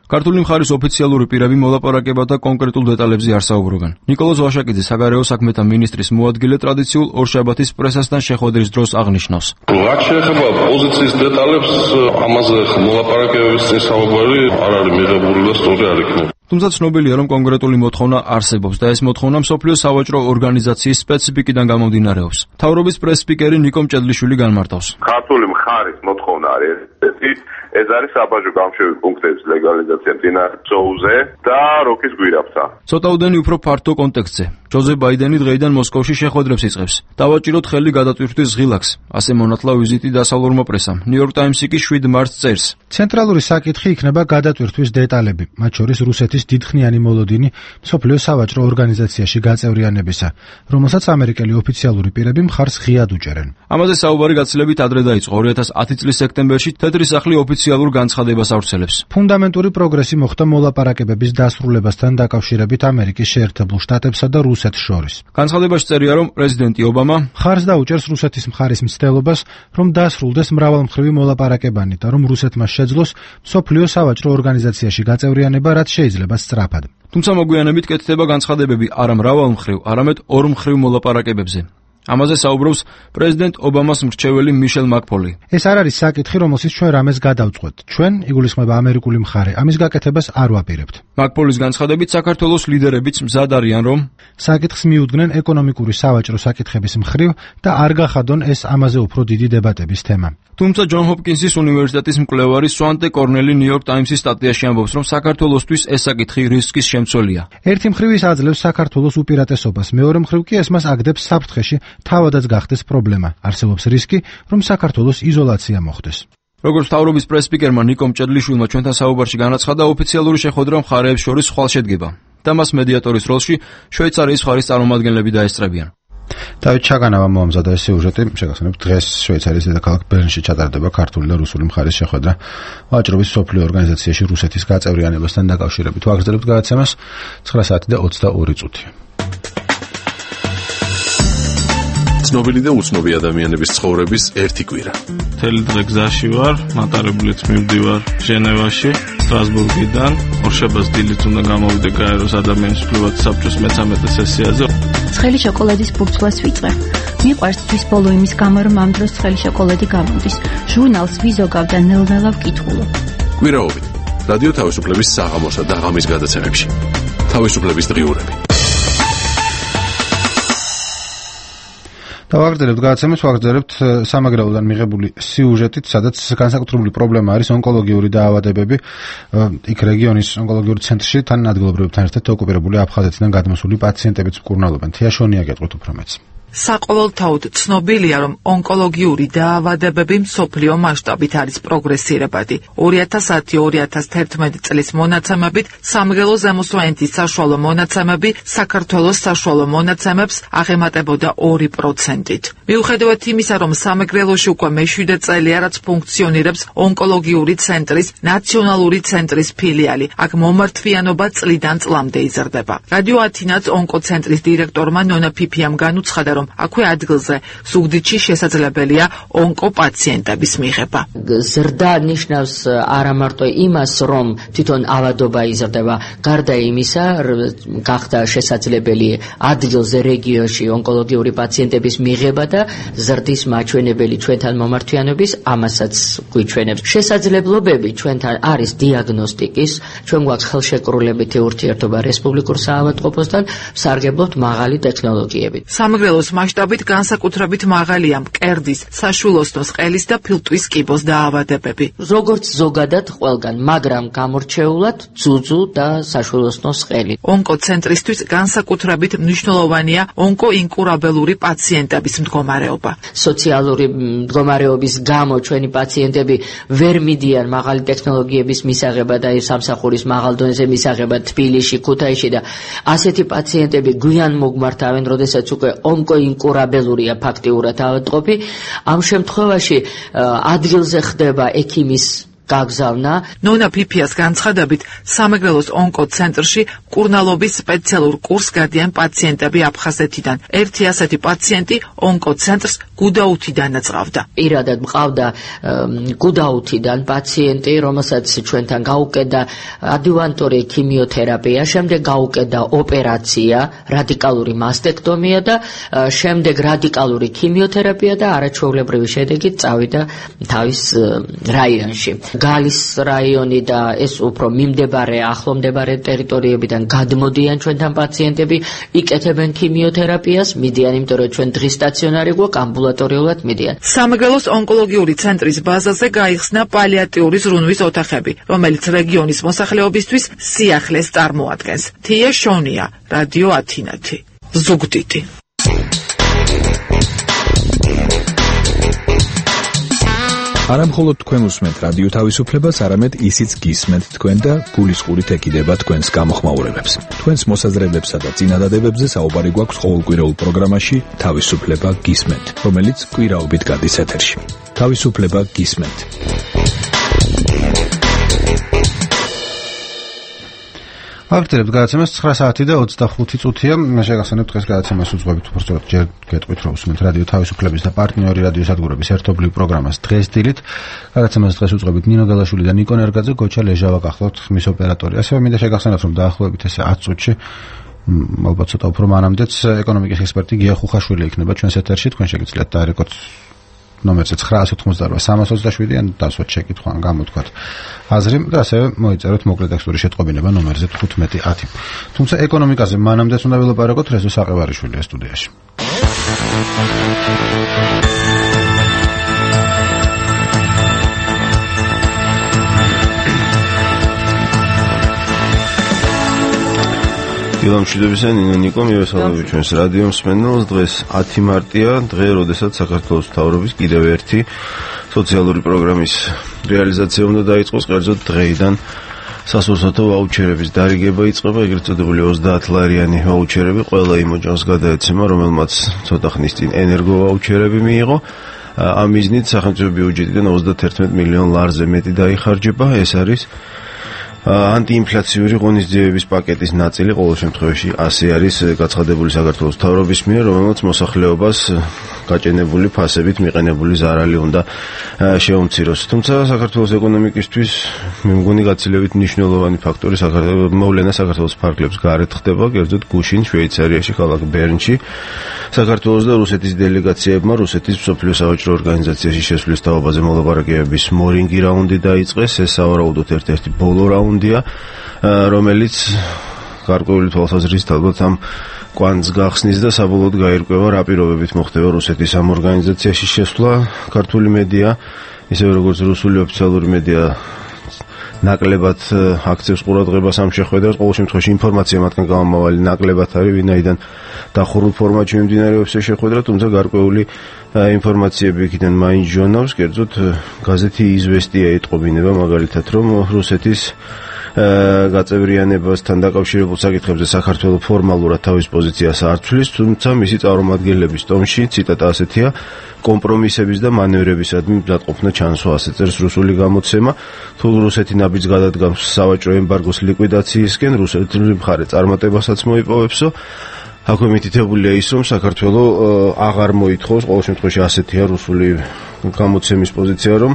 Speaker 10: ქართული მხარის ოფიციალური პირები მოლაპარაკებათა კონკრეტულ დეტალებზე არ საუბრობენ. ნიკოლოზ ვაშაკიძე, საგარეო საქმეთა მინისტრის მოადგილე, ტრადიციულ ორშაბათის პრესასთან შეხვედრის დროს აღნიშნავს.
Speaker 13: რაც შეეხება პოზიციის დეტალებს, ამაზე მოლაპარაკებების წინ საუბარი არ არის მიღებული და სწორი არ იქნება.
Speaker 10: თუმცა ცნობილია, რომ კონკრეტული მოთხოვნა არსებობს და ეს მოთხოვნა მსოფლიო სავაჭრო ორგანიზაციის სპეციფიკიდან გამომდინარეობს. მთავრობის პრეს-სპიკერი ნიკო მჭედლიშვილი განმარტავს.
Speaker 14: ქართული მხარის მოთხოვნა არის ესეთი, ეს არის საბაჟო გამშვები პუნქტების ლეგალიზაცია მდინარე ზოუზე და როკის გვირაბთან.
Speaker 10: ცოტაოდენი უფრო ფართო კონტექსტზე. ჯოზეფ ბაიდენი დღეიდან მოსკოვში შეხვედრებს იწყებს. დავაჭიროთ ხელი გადატვირთვის ღილაკს. ასე მონათლა ვიზიტი დასავლურმა პრესამ. ნიუ-იორკ ტაიმსი კი შვიდ მარტს წერს.
Speaker 1: ცენტრალური საკითხი იქნება გადატვირთვის დეტალები, მათ შორის რუსეთის დიდხნიანი მოლოდინი მსოფლიო სავაჭრო ორგანიზაციაში გაწევრიანებისა, რომელსაც ამერიკელი ოფიციალური პირები მხარს ღიად უჭერენ.
Speaker 10: ამაზე საუბარი გაცილებით ადრე დაიწყო. ორი ათას ათი წლის სექტემბერში თეთრი სახლი ოფიციალურ განცხადებას ავრცელებს.
Speaker 1: ფუნდამენტური პროგრესი მოხდა მოლაპარაკებების დასრულებასთან დაკავშირებით ამერიკის შეერთებულ შტატებსა და რუსეთს შორის.
Speaker 10: განცხადებაში წერია, რომ პრეზიდენტი ობამა
Speaker 1: მხარს დაუჭერს რუსეთის მხარის მცდელობას, რომ დასრულდეს მრავალმხრივი მოლაპარაკებანი და რომ რუსეთმა შეძლოს მსოფლიო სავაჭრო ორგანიზაციაში გაწევრიანება, რაც შეიძლება სწრაფად.
Speaker 10: თუმცა მოგვიანებით კეთდება განცხადებები არა მრავალმხრივ, არამედ ორმხრივ მოლაპარაკებებზე. ამაზე საუბრობს პრეზიდენტ ობამას მრჩეველი მიშელ მაკფოლი.
Speaker 1: ეს არ არის საკითხი, რომელსაც ჩვენ რამეს გადავწყვეტ. ჩვენ, იგულისხმება ამერიკული მხარე, ამის გაკეთებას არ ვაპირებთ.
Speaker 10: მაკფოლის განცხადებით საქართველოს ლიდერებიც მზად არიან, რომ
Speaker 1: საკითხს მიუდგნენ ეკონომიკური სავაჭრო საკითხების მხრივ და არ გახადონ ეს ამაზე უფრო დიდი დებატების თემა.
Speaker 10: თუმცა ჯონ ჰოპკინსის უნივერსიტეტის მკვლევარი სვანტე კორნელი ნიუ-იორკ ტაიმსის სტატიაში ამბობს, რომ საქართველოსთვის ეს საკითხი რისკის შემცველია.
Speaker 1: ერთი მხრივ ის აძლევს საქართველოს უპირატესობას, მეორე მხრივ კი ეს მას აგდებს საფრთხეში, თავადაც გახდეს პრობლემა. არსებობს რისკი, რომ საქართველოს იზოლაცია მოხდეს.
Speaker 10: როგორც მთავრობის პრეს-სპიკერმა ნიკო მჭედლიშვილმა ჩვენთან საუბარში განაცხადა, ოფიციალური შეხვედრა მხარეებს შორის ხვალ შედგება და მას მედიატორის როლში შვეიცარიის მხარის წარმომადგენლები დაესწრებიან.
Speaker 1: დავით ჩაგანავა მოამზადა ეს სიუჟეტი. შეგახსენებთ, დღეს შვეიცარიის დედაქალაქ ბერნში ჩატარდება ქართული და რუსული მხარის შეხვედრა ვაჭრობის მსოფლიო ორგანიზაციაში რუსეთის გაწევრიანებასთან დაკავშირებით. ვაგრძელებთ გადაცემას ცხრა საათი და ოცდაორი წუთი.
Speaker 15: ცნობილი და უცნობი ადამიანების ცხოვრების ერთი კვირა.
Speaker 16: მთელი დღე გზაში ვარ, მატარებლით მივდივარ ჟენევაში, სტრასბურგიდან. ორშაბათს დილით უნდა გამოვიდე გაეროს ადამიანის უფლებათა საბჭოს მეთორმეტე სესიაზე.
Speaker 17: ცხელი შოკოლადის ბურცლას ვიწყე. მიყვარს თვის ბოლო იმის გამო, რომ ამ დროს ცხელი შოკოლადი გამოდის. ჟურნალს ვიზოგავ და ნელ-ნელა ვკითხულობ.
Speaker 15: კვირაობით რადიო თავისუფლების საღამოსა და ღამის გადაცემებში. თავისუფლების დღიურები.
Speaker 1: და ვაგრძელებთ გადაცემას, ვაგრძელებთ სამაგრელოდან მიღებული სიუჟეტით, სადაც განსაკუთრებული პრობლემა არის ონკოლოგიური დაავადებები. იქ რეგიონის ონკოლოგიური ცენტრში თან ადგილობრივებთან ერთად ოკუპირებული აფხაზეთიდან გადმოსული პაციენტებიც მკურნალობენ. თეაშონია გეტყვით უფრო მეც.
Speaker 2: საყოველთაოდ ცნობილია, რომ ონკოლოგიური დაავადებები მსოფლიო მასშტაბით არის პროგრესირებადი. ორი ათას ათი ორი ათას თერთმეტი წლის მონაცემებით სამგელო ზემოსვენეთის საშუალო მონაცემები საქართველოს საშუალო მონაცემებს აღემატებოდა ორი პროცენტით. მიუხედავად იმისა, რომ სამეგრელოში უკვე მეშვიდე წელია, რაც ფუნქციონირებს ონკოლოგიური ცენტრის ნაციონალური ცენტრის ფილიალი, აქ მომართვიანობა წლიდან წლამდე იზრდება. რადიო ათინაც ონკოცენტრის დირექტორმა ნონა ფიფიამ განუცხადა, რომ აქვე ადგილზე ზუგდიდში შესაძლებელია ონკოპაციენტების მიღება.
Speaker 18: ზრდა ნიშნავს არა მარტო იმას, რომ თვითონ ავადობა იზრდება, გარდა იმისა, გახდა შესაძლებელი ადგილზე რეგიონში ონკოლოგიური პაციენტების მიღება და ზრდის მაჩვენებელი ჩვენთან მომართვიანობის ამასაც გვიჩვენებს. შესაძლებლობები ჩვენთან არის დიაგნოსტიკის, ჩვენ გვაქვს ხელშეკრულებითი ურთიერთობა რესპუბლიკურ საავადმყოფოსთან, ვსარგებლობთ მაღალი ტექნოლოგიებით.
Speaker 2: სამგრელოს მასშტაბით განსაკუთრებით მაღალია მკერდის, საშვილოსნოს ყელის და ფილტვის კიბოს დაავადებები.
Speaker 18: როგორც ზოგადად ყველგან, მაგრამ გამორჩეულად ძუძუ და საშვილოსნოს ყელი.
Speaker 2: ონკოცენტრისთვის განსაკუთრებით მნიშვნელოვანია ონკოინკურაბელური პაციენტების მდგომარეობა.
Speaker 18: სოციალური მდგომარეობის გამო ჩვენი პაციენტები ვერ მიდიან მაღალი ტექნოლოგიების მისაღებად, აი სამსახურის მაღალ დონეზე მისაღებად თბილისში, ქუთაისში და ასეთი პაციენტები გვიან მოგმართავენ, როდესაც უკვე ონკოინკურაბელურია ფაქტიურად ავადმყოფი. ამ შემთხვევაში ადგილზე ხდება ექიმის გაგზავნა.
Speaker 2: ნონა ფიფიას განცხადებით, სამეგრელოს ონკოცენტრში მკურნალობის სპეციალურ კურსს გადიან პაციენტები აფხაზეთიდან. ერთი ასეთი პაციენტი ონკოცენტრს გუდაუთიდან აწყავდა.
Speaker 18: პირადად მყავდა გუდაუთიდან პაციენტი, რომელსაც ჩვენთან გაუკედა ადიუვანტური ქიმიოთერაპია, შემდეგ გაუკედა ოპერაცია, რადიკალური მასტექტომია და შემდეგ რადიკალური ქიმიოთერაპია და არაჩვეულებრივი შედეგით წავიდა თავის რაიონში. გალის რაიონი და ეს უფრო მიმდებარე, ახლომდებარე ტერიტორიებიდან გადმოდიან ჩვენთან პაციენტები, იკეთებენ ქიმიოთერაპიას, მიდიან, იმიტომ რომ ჩვენ დღის სტაციონარი გვაქვს, ამბულატორიულად მიდიან.
Speaker 2: სამეგრელოს ონკოლოგიური ცენტრის ბაზაზე გაიხსნა პალიატიური ზრუნვის ოთახები, რომელიც რეგიონის მოსახლეობისთვის სიახლეს წარმოადგენს. თია შონია, რადიო ათინათი. ზუგდიდი.
Speaker 19: არა მხოლოდ თქვენ უსმენთ რადიო თავისუფლებას, არამედ ისიც გისმენთ თქვენ და გულისყურით ეკიდება თქვენს გამოხმაურებებს. თქვენს მოსაზრებებსა და წინადადებებზე საუბარი გვაქვს ყოველკვირეულ პროგრამაში თავისუფლება გისმენთ, რომელიც კვირაობით გადის ეთერში. თავისუფლება გისმენთ.
Speaker 1: ვაგრძელებთ გადაცემას ცხრა საათი და ოცდახუთი წუთია. შეგახსენებთ დღეს გადაცემას უძღვებით უბრალოდ ჯერ გეტყვით რომ უსმენთ რადიო თავისუფლების და პარტნიორი რადიო სადგურების ერთობლივ პროგრამას დღეს დილით. გადაცემას დღეს უძღვებით ნინო გელაშვილი და ნიკო ნერგაძე, გოჩა ლეჟავა გახლავთ ხმის ოპერატორი. ასევე მინდა შეგახსენებთ რომ დაახლოებით ესე ათ წუთში ალბათ ცოტა უფრო მანამდეც ეკონომიკის ექსპერტი გია ხუხაშვილი იქნება ჩვენს ეთერში. თქვენ შეგიძლიათ დაარეკოთ ნომერზე ცხრა ოცდაოთხმოცდაოთხ სამას ოცდაშვიდი ან დასვათ შეკითხვა ან გამოთქვათ აზრი და ასევე მოიწეროთ მოკლე ტექსტური შეტყობინება ნომერზე თხუთმეტი ათი. თუმცა ეკონომიკაზე მანამდეც უნდა ვილაპარაკოთ რეზო საყევარიშვილია სტუდიაში.
Speaker 20: დილამშვიდობისა, ნინო ნიკო, მივესალმები ჩვენს რადიო მსმენელს. დღეს ათი მარტია, დღე, როდესაც საქართველოს მთავრობის კიდევ ერთი სოციალური პროგრამის რეალიზაცია უნდა დაიწყოს. კერძოდ დღეიდან სასურსათო ვაუჩერების დარიგება იწყება, ეგრეთ წოდებული ოცდაათლარიანი ვაუჩერები ყველა იმ ოჯახს გადაეცემა, რომელმაც ცოტა ხნის წინ ენერგო ვაუჩერები მიიღო. ამ მიზნით სახელმწიფო ბიუჯეტიდან ოცდათერთმეტ მილიონ ლარზე მეტი დაიხარჯება. ეს არის ანტიინფლაციური ღონისძიებების პაკეტის ნაწილი, ყოველ შემთხვევაში ასე არის გაცხადებული საქართველოს მთავრობის მიერ, რომელმაც მოსახლეობას გაჭენებული ფასებით მიყენებული ზარალი უნდა შეუმციროს. თუმცა საქართველოს ეკონომიკისთვის მე მგონი გაცილებით მნიშვნელოვანი ფაქტორი საქართველოს მოვლენა საქართველოს ფარგლებს გარეთ ხდება, კერძოდ გუშინ შვეიცარიაში, ქალაქ ბერნში საქართველოს და რუსეთის დელეგაციებმა რუსეთის მსოფლიო სავაჭრო ორგანიზაციაში შესვლის თაობაზე მოლაპარაკებების მორინგი რაუნდი დაიწყეს. ეს სავარაუდოდ ერთ-ერთი ბოლო რაუნდია, რომელიც გარკვეული თვალსაზრისით ალბათ ამ კვანძს გახსნის და საბოლოოდ გაირკვევა რა პირობებით მოხდება რუსეთის ამ ორგანიზაციაში შესვლა. ქართული მედია, ისევე როგორც რუსული ოფიციალური მედია ნაკლებად აქცევს ყურადღებას ამ შეხვედრას. ყოველ შემთხვევაში ინფორმაცია მათგან გამომავალი ნაკლებად არის, ვინაიდან დახურულ ფორმატში მიმდინარეობს ეს შეხვედრა, თუმცა გარკვეული ინფორმაციები იქიდან მაინც ჟურნალს, კერძოდ გაზეთი იზვესტია ეტყობინება მაგალითად, რომ რუსეთის გაწევრიანებასთან დაკავშირებულ საკითხებზე საქართველოს ფორმალურად თავის პოზიციას არ ცვლის, თუმცა მისი წარმომადგენლების ტომში, ციტატა ასეთია, კომპრომისების და მანევრებისადმი მზადყოფნა ჩანსვა, ასე წერს რუსული გამოცემა. თუ რუსეთი ნაბიჯს გადადგამს სავაჭრო ემბარგოს ლიკვიდაციისკენ, რუსეთის მხარე წარმატებასაც მოიპოვებსო. აქვე მითითებულია ის, რომ საქართველოს აღარ მოითხოვს, ყოველ შემთხვევაში ასეთია რუსული გამოცემის პოზიცია, რომ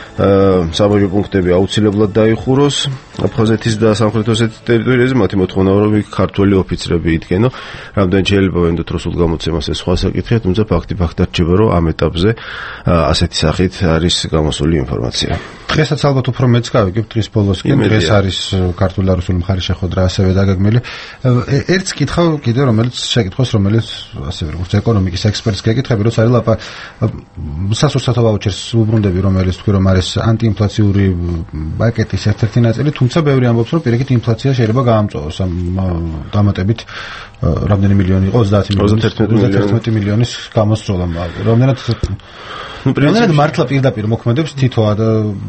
Speaker 20: საბაჟო პუნქტები აუცილებლად დაიხუროს აფხაზეთის და სამხრეთ ოსეთის ტერიტორიაზე, მათი მოთხოვნა რომ ქართველი ოფიცრები იდგენო. რამდენად შეიძლება ვენდოთ რუსულ გამოცემას, ეს სხვა საკითხია, თუმცა ფაქტი ფაქტად რჩება, რომ ამ ეტაპზე ასეთი სახით არის გამოსული ინფორმაცია.
Speaker 1: დღესაც ალბათ უფრო მეც გავიგებ, დღის ბოლოსკენ დღეს არის ქართული და რუსული მხარის შეხვედრა ასევე დაგეგმილი. ერთს კითხავ კიდე, რომელიც შეკითხოს, რომელიც ასევე როგორც ეკონომიკის ექსპერტს გეკითხები, როცა არის ლაპა სასურსათო ვაუჩერს უბრუნდები, რომელიც თქვი რომ არის ანტიინფლაციური პაკეტის ერთ-ერთი ნაწილი, თუმცა ბევრი ამბობს, რომ პირიქით ინფლაცია შეიძლება გაამწვავოს ამ დამატებით რამდენი მილიონი იყო ოცდაათი მილიონის გამოსწროლა. რამდენად ნუ პრინციპში მართლა პირდაპირ მოქმედებს თითო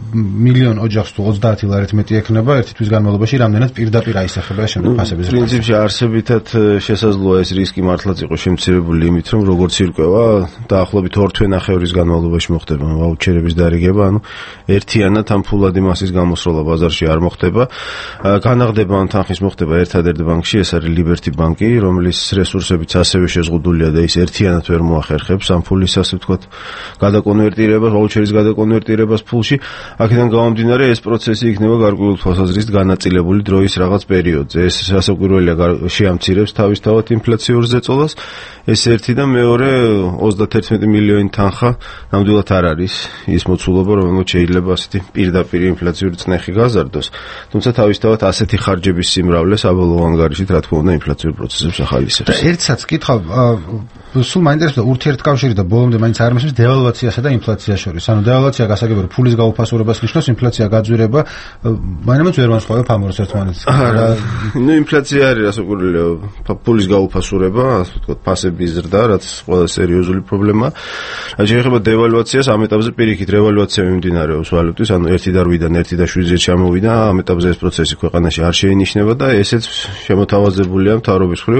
Speaker 1: მილიონ ოჯახს თუ ოცდაათი ლარით მეტი ექნება ერთი თვის განმავლობაში რამდენად პირდაპირ აისახება ეს შემდეგ ფასების
Speaker 20: პრინციპში არსებითად შესაძლოა ეს რისკი მართლაც იყოს შემცირებული იმით რომ როგორც ირკვევა დაახლოებით ორ თვე-ნახევრის განმავლობაში მოხდება ვაუჩერების დარიგება ანუ ერთიანად ამ ფულადი მასის გამოსროლა ბაზარში არ მოხდება განაღდება ან თანხის მოხდება ერთადერთ ბანკში ეს არის Liberty ბანკი რომლის რესურსებიც ასევე შეზღუდულია და ის ერთიანად ვერ მოახერხებს ამ ფულის ასე ვთქვათ გადაკონვერტირებას ვაუჩერის გადაკონვერტირებას ფულში აქედან გამომდინარე ეს პროცესი იქნება გარკვეული თვალსაზრისით განაწილებული დროის რაღაც პერიოდზე ეს სასაკვირველია შეამცირებს თავისთავად ინფლაციურ ზეწოლას ეს ერთი და მეორე ოცდათერთმეტი მილიონი თანხა ნამდვილად არ არის ის მოცულობა რომელსაც შეიძლება ასეთი პირდაპირ ინფლაციური წნეხი გაზარდოს თუმცა თავისთავად ასეთი ხარჯების სიმრავლე საბოლოო ანგარიშით რა თქმა უნდა ინფლაციურ პროცესებს ახალისებს
Speaker 1: და ერთსაც კითხავ სულ მაინტერესებდა ურთიერთკავშირი და ბოლომდე მაინც არ მისმის დევალვაციასა და ინფლაციას შორის ანუ დევალვაცია გასაგებია რომ ფულის გაუფასურებას ნიშნავს ინფლაცია გაძვირება მაინც ვერ განსხვავებ ამ ორს ერთმანეთს
Speaker 20: ნუ ინფლაცია არის რასაკვირველია ფულის გაუფასურება ასე ვთქვათ ფასების ზრდა რაც ყველა სერიოზული პრობლემაა რაც შეეხება დევალვაციას ამ ეტაპზე პირიქით რევალვაცია მიმდინარეობს ვალუტის ანუ ერთი და რვიდან ერთი და შვიდზე ჩამოვიდა ამ ეტაპზე ეს პროცესი ქვეყანაში არ შეინიშნება და ესეც შემოთავაზებულია მთავრობის მხრივ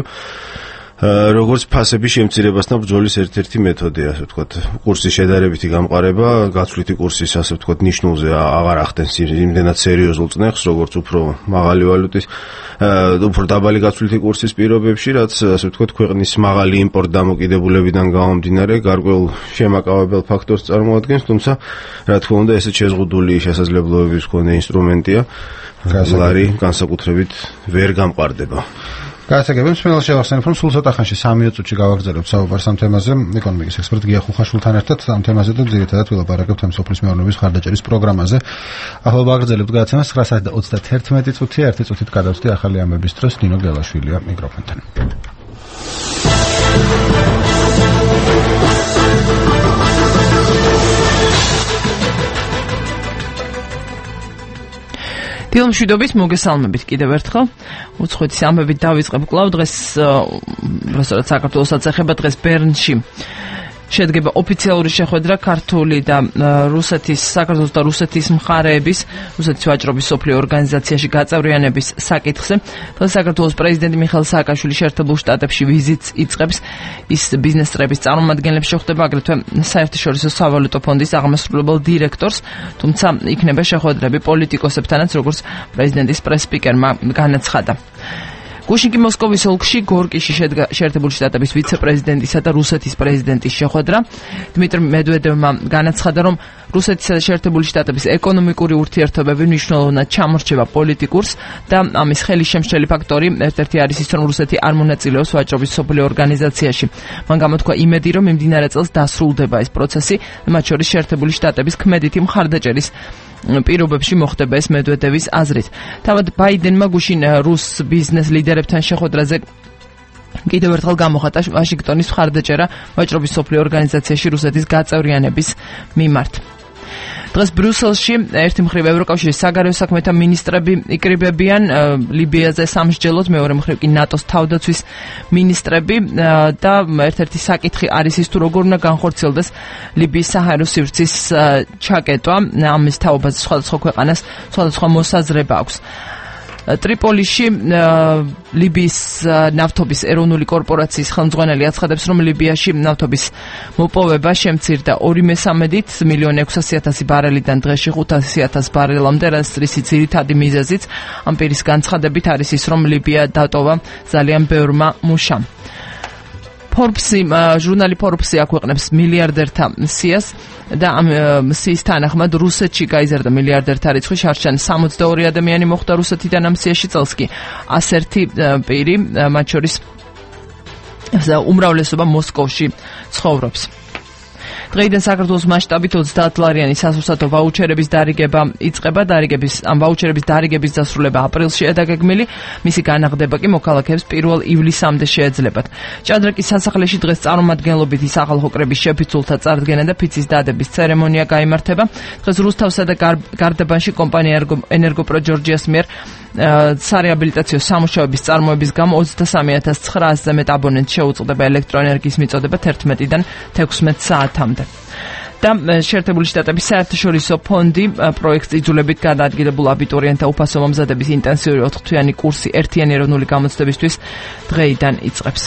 Speaker 20: როგორც ფასების შემცირებასთან ბრძოლის ერთ-ერთი მეთოდია, ასე ვთქვათ, კურსის შედარებითი გამყარება, გაცვლითი კურსის, ასე ვთქვათ, ნიშნულზე აღარ ახდენს იმდენად სერიოზულ წნეხს, როგორც უფრო მაღალი ვალუტის, უფრო დაბალი გაცვლითი კურსის პირობებში, რაც, ასე ვთქვათ, ქვეყნის მაღალი იმპორტ დამოკიდებულებიდან გამომდინარე, გარკვეულ შემაკავებელ ფაქტორს წარმოადგენს, თუმცა, რა თქმა უნდა, ესეც შეზღუდული შესაძლებლობების მქონე ინსტრუმენტია, ლარი განსაკუთრებით ვერ გამყარდება.
Speaker 1: გასაგებია მსმენელს შევახსენებ რომ სულ ცოტა ხანში სამი წუთში გავაგრძელებთ საუბარს ამ თემაზე ეკონომიკის ექსპერტ გია ხუხაშვილთან ერთად ამ თემაზე და ძირითადად ვილაპარაკებთ ამ სოფლის მეურნეობის ხარდაჭერის პროგრამაზე. ახლა ვაგრძელებთ გადაცემას ცხრა საათი და ოცდათერთმეტი წუთია ერთი წუთით გადავწყვეტი ახალი ამბების დროს ნინო გელაშვილია მიკროფონთან.
Speaker 2: დილმშვიდობის მოგესალმებით კიდევ ერთხელ. უცხოეთის ამბებით დავიწყებ კვლავ დღეს რასაკვირველად საქართველოსაც ეხება დღეს ბერნში შედგება ოფიციალური შეხვედრა ქართული და რუსეთის საქართველოს და რუსეთის მხარეების რუსეთის ვაჭრობის სოფლიო ორგანიზაციაში გაწევრიანების საკითხზე. დღეს საქართველოს პრეზიდენტი მიხეილ სააკაშვილი შეერთებულ შტატებში ვიზიტს იწყებს. ის ბიზნეს წრეების წარმომადგენლებს შეხვდება აგრეთვე საერთაშორისო სავალუტო ფონდის აღმასრულებელ დირექტორს, თუმცა იქნება შეხვედრები პოლიტიკოსებთანაც, როგორც პრეზიდენტის პრეს-სპიკერმა განაცხადა. გუშინი მოსკოვის ოლქში გორკიში შედგა შეერთებული შტატების ვიცე-პრეზიდენტისა და რუსეთის პრეზიდენტის შეხვედრა. დმიტრი მედვედევმა განაცხადა, რომ რუსეთისა და შეერთებული შტატების ეკონომიკური ურთიერთობები მნიშვნელოვნად ჩამორჩება პოლიტიკურს და ამის ხელისშემშლელი ფაქტორი ერთ-ერთი არის ის, რომ რუსეთი არ მონაწილეობს ვაჭრობის სოფლიო ორგანიზაციაში. მან გამოთქვა იმედი, რომ მიმდინარე წელს დასრულდება ეს პროცესი, მათ შორის შეერთებული შტატების ქმედითი მხარდაჭერის პირობებში მოხდება ეს მედვედევის აზრით. თავად ბაიდენმა გუშინ რუს ბიზნეს ლიდერებთან შეხვედრაზე კიდევ ერთხელ გამოხატა ვაშინგტონის მხარდაჭერა ვაჭრობის სოფლიო ორგანიზაციაში რუსეთის გაწევრიანების მიმართ. დღეს ბრიუსელში ერთი მხრივ ევროკავშირის საგარეო საქმეთა მინისტრები იკრიბებიან ლიბიაზე სამსჯელოდ, მეორე მხრივ კი ნატოს თავდაცვის მინისტრები და ერთ-ერთი საკითხი არის ის, თუ როგორ უნდა განხორციელდეს ლიბიის საჰაერო სივრცის ჩაკეტვა. ამის თაობაზე სხვადასხვა ქვეყანას სხვადასხვა მოსაზრება აქვს. ტრიპოლიში ლიბიის ნავთობის ეროვნული კორპორაციის ხელმძღვანელი აცხადებს, რომ ლიბიაში ნავთობის მოპოვება შემცირდა ორი მესამედით მილიონ ექვსასი ათასი ბარელიდან დღეში ხუთასი ათას ბარელამდე, რაც რისი ძირითადი მიზეზიც ამ პირის განცხადებით არის ის, რომ ლიბია დატოვა ძალიან ბევრმა მუშამ. ფორბსი ჟურნალი ფორბსი აქვეყნებს მილიარდერთა სიას და ამ სიის თანახმად რუსეთში გაიზარდა მილიარდერთა რიცხვი, შარშან სამოცდაორი ადამიანი მოხვდა რუსეთიდან ამ სიაში, წელს კი ასი ერთი პირი, მათ შორის უმრავლესობა მოსკოვში ცხოვრობს. დღეიდან საქართველოს მასშტაბით ოცდაათლარიანი სასურსათო ვაუჩერების დარიგება იწყება. დარიგების ამ ვაუჩერების დარიგების დასრულება აპრილშია დაგეგმილი. მისი განაღდება კი მოქალაქეებს პირველ ივლისამდე შეეძლებათ. ჭადრაკის სასახლეში დღეს წარმომადგენლობითი სახალხო კრების შეფიცულთა წარდგენა და ფიცის დადების ცერემონია გაიმართება. დღეს რუსთავსა და გარდაბანში კომპანია ენერგოპრო ჯორჯიას მიერ სარეაბილიტაციო სამუშაოების წარმოების გამო ოცდასამი ათას ცხრაასზე მეტ აბონენტს შეუწყდება ელექტროენერგიის მიწოდება თერთმეტიდან თექვსმეტ საათამდე. და შეერთებული შტატების საერთაშორისო ფონდი პროექტს იძულებით გადაადგილებულ აბიტურიენტთა უფასო მომზადების ინტენსიური ოთხთვიანი კურსი ერთიანი ეროვნული გამოცდებისთვის დღეიდან იწყებს.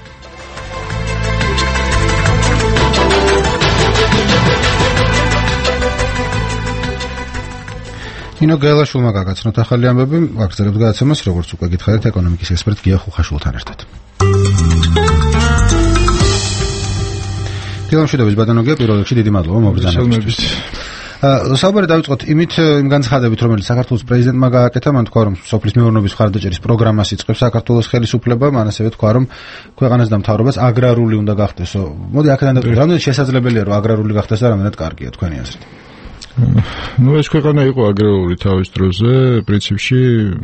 Speaker 1: ნინო გელაშვილმა გაგაცნოთ ახალი ამბები, ვაგრძელებთ გადაცემას, როგორც უკვე გითხარით, ეკონომიკის ექსპერტ გია ხუხაშვილთან ერთად. გელაშვილების ბატონო გია, პირველ რიგში დიდი მადლობა მოგზაურობისთვის. საუბარი დავიწყოთ იმით იმ განცხადებით, რომელიც საქართველოს პრეზიდენტმა გააკეთა, მან თქვა, რომ სოფლის მეურნეობის მხარდაჭერის პროგრამას იწყებს საქართველოს ხელისუფლება, მან ასევე თქვა, რომ ქვეყანას და მთავრობას აგრარული უნდა გახდესო. მოდი აქედან დავიწყოთ, რამდენად შესაძლებელია, რომ აგრარული გახდეს და რამდენად კარგია თქვენი აზრით?
Speaker 11: ну ეს ქვეყანა იყო აგრარული თავის დროზე, პრინციპში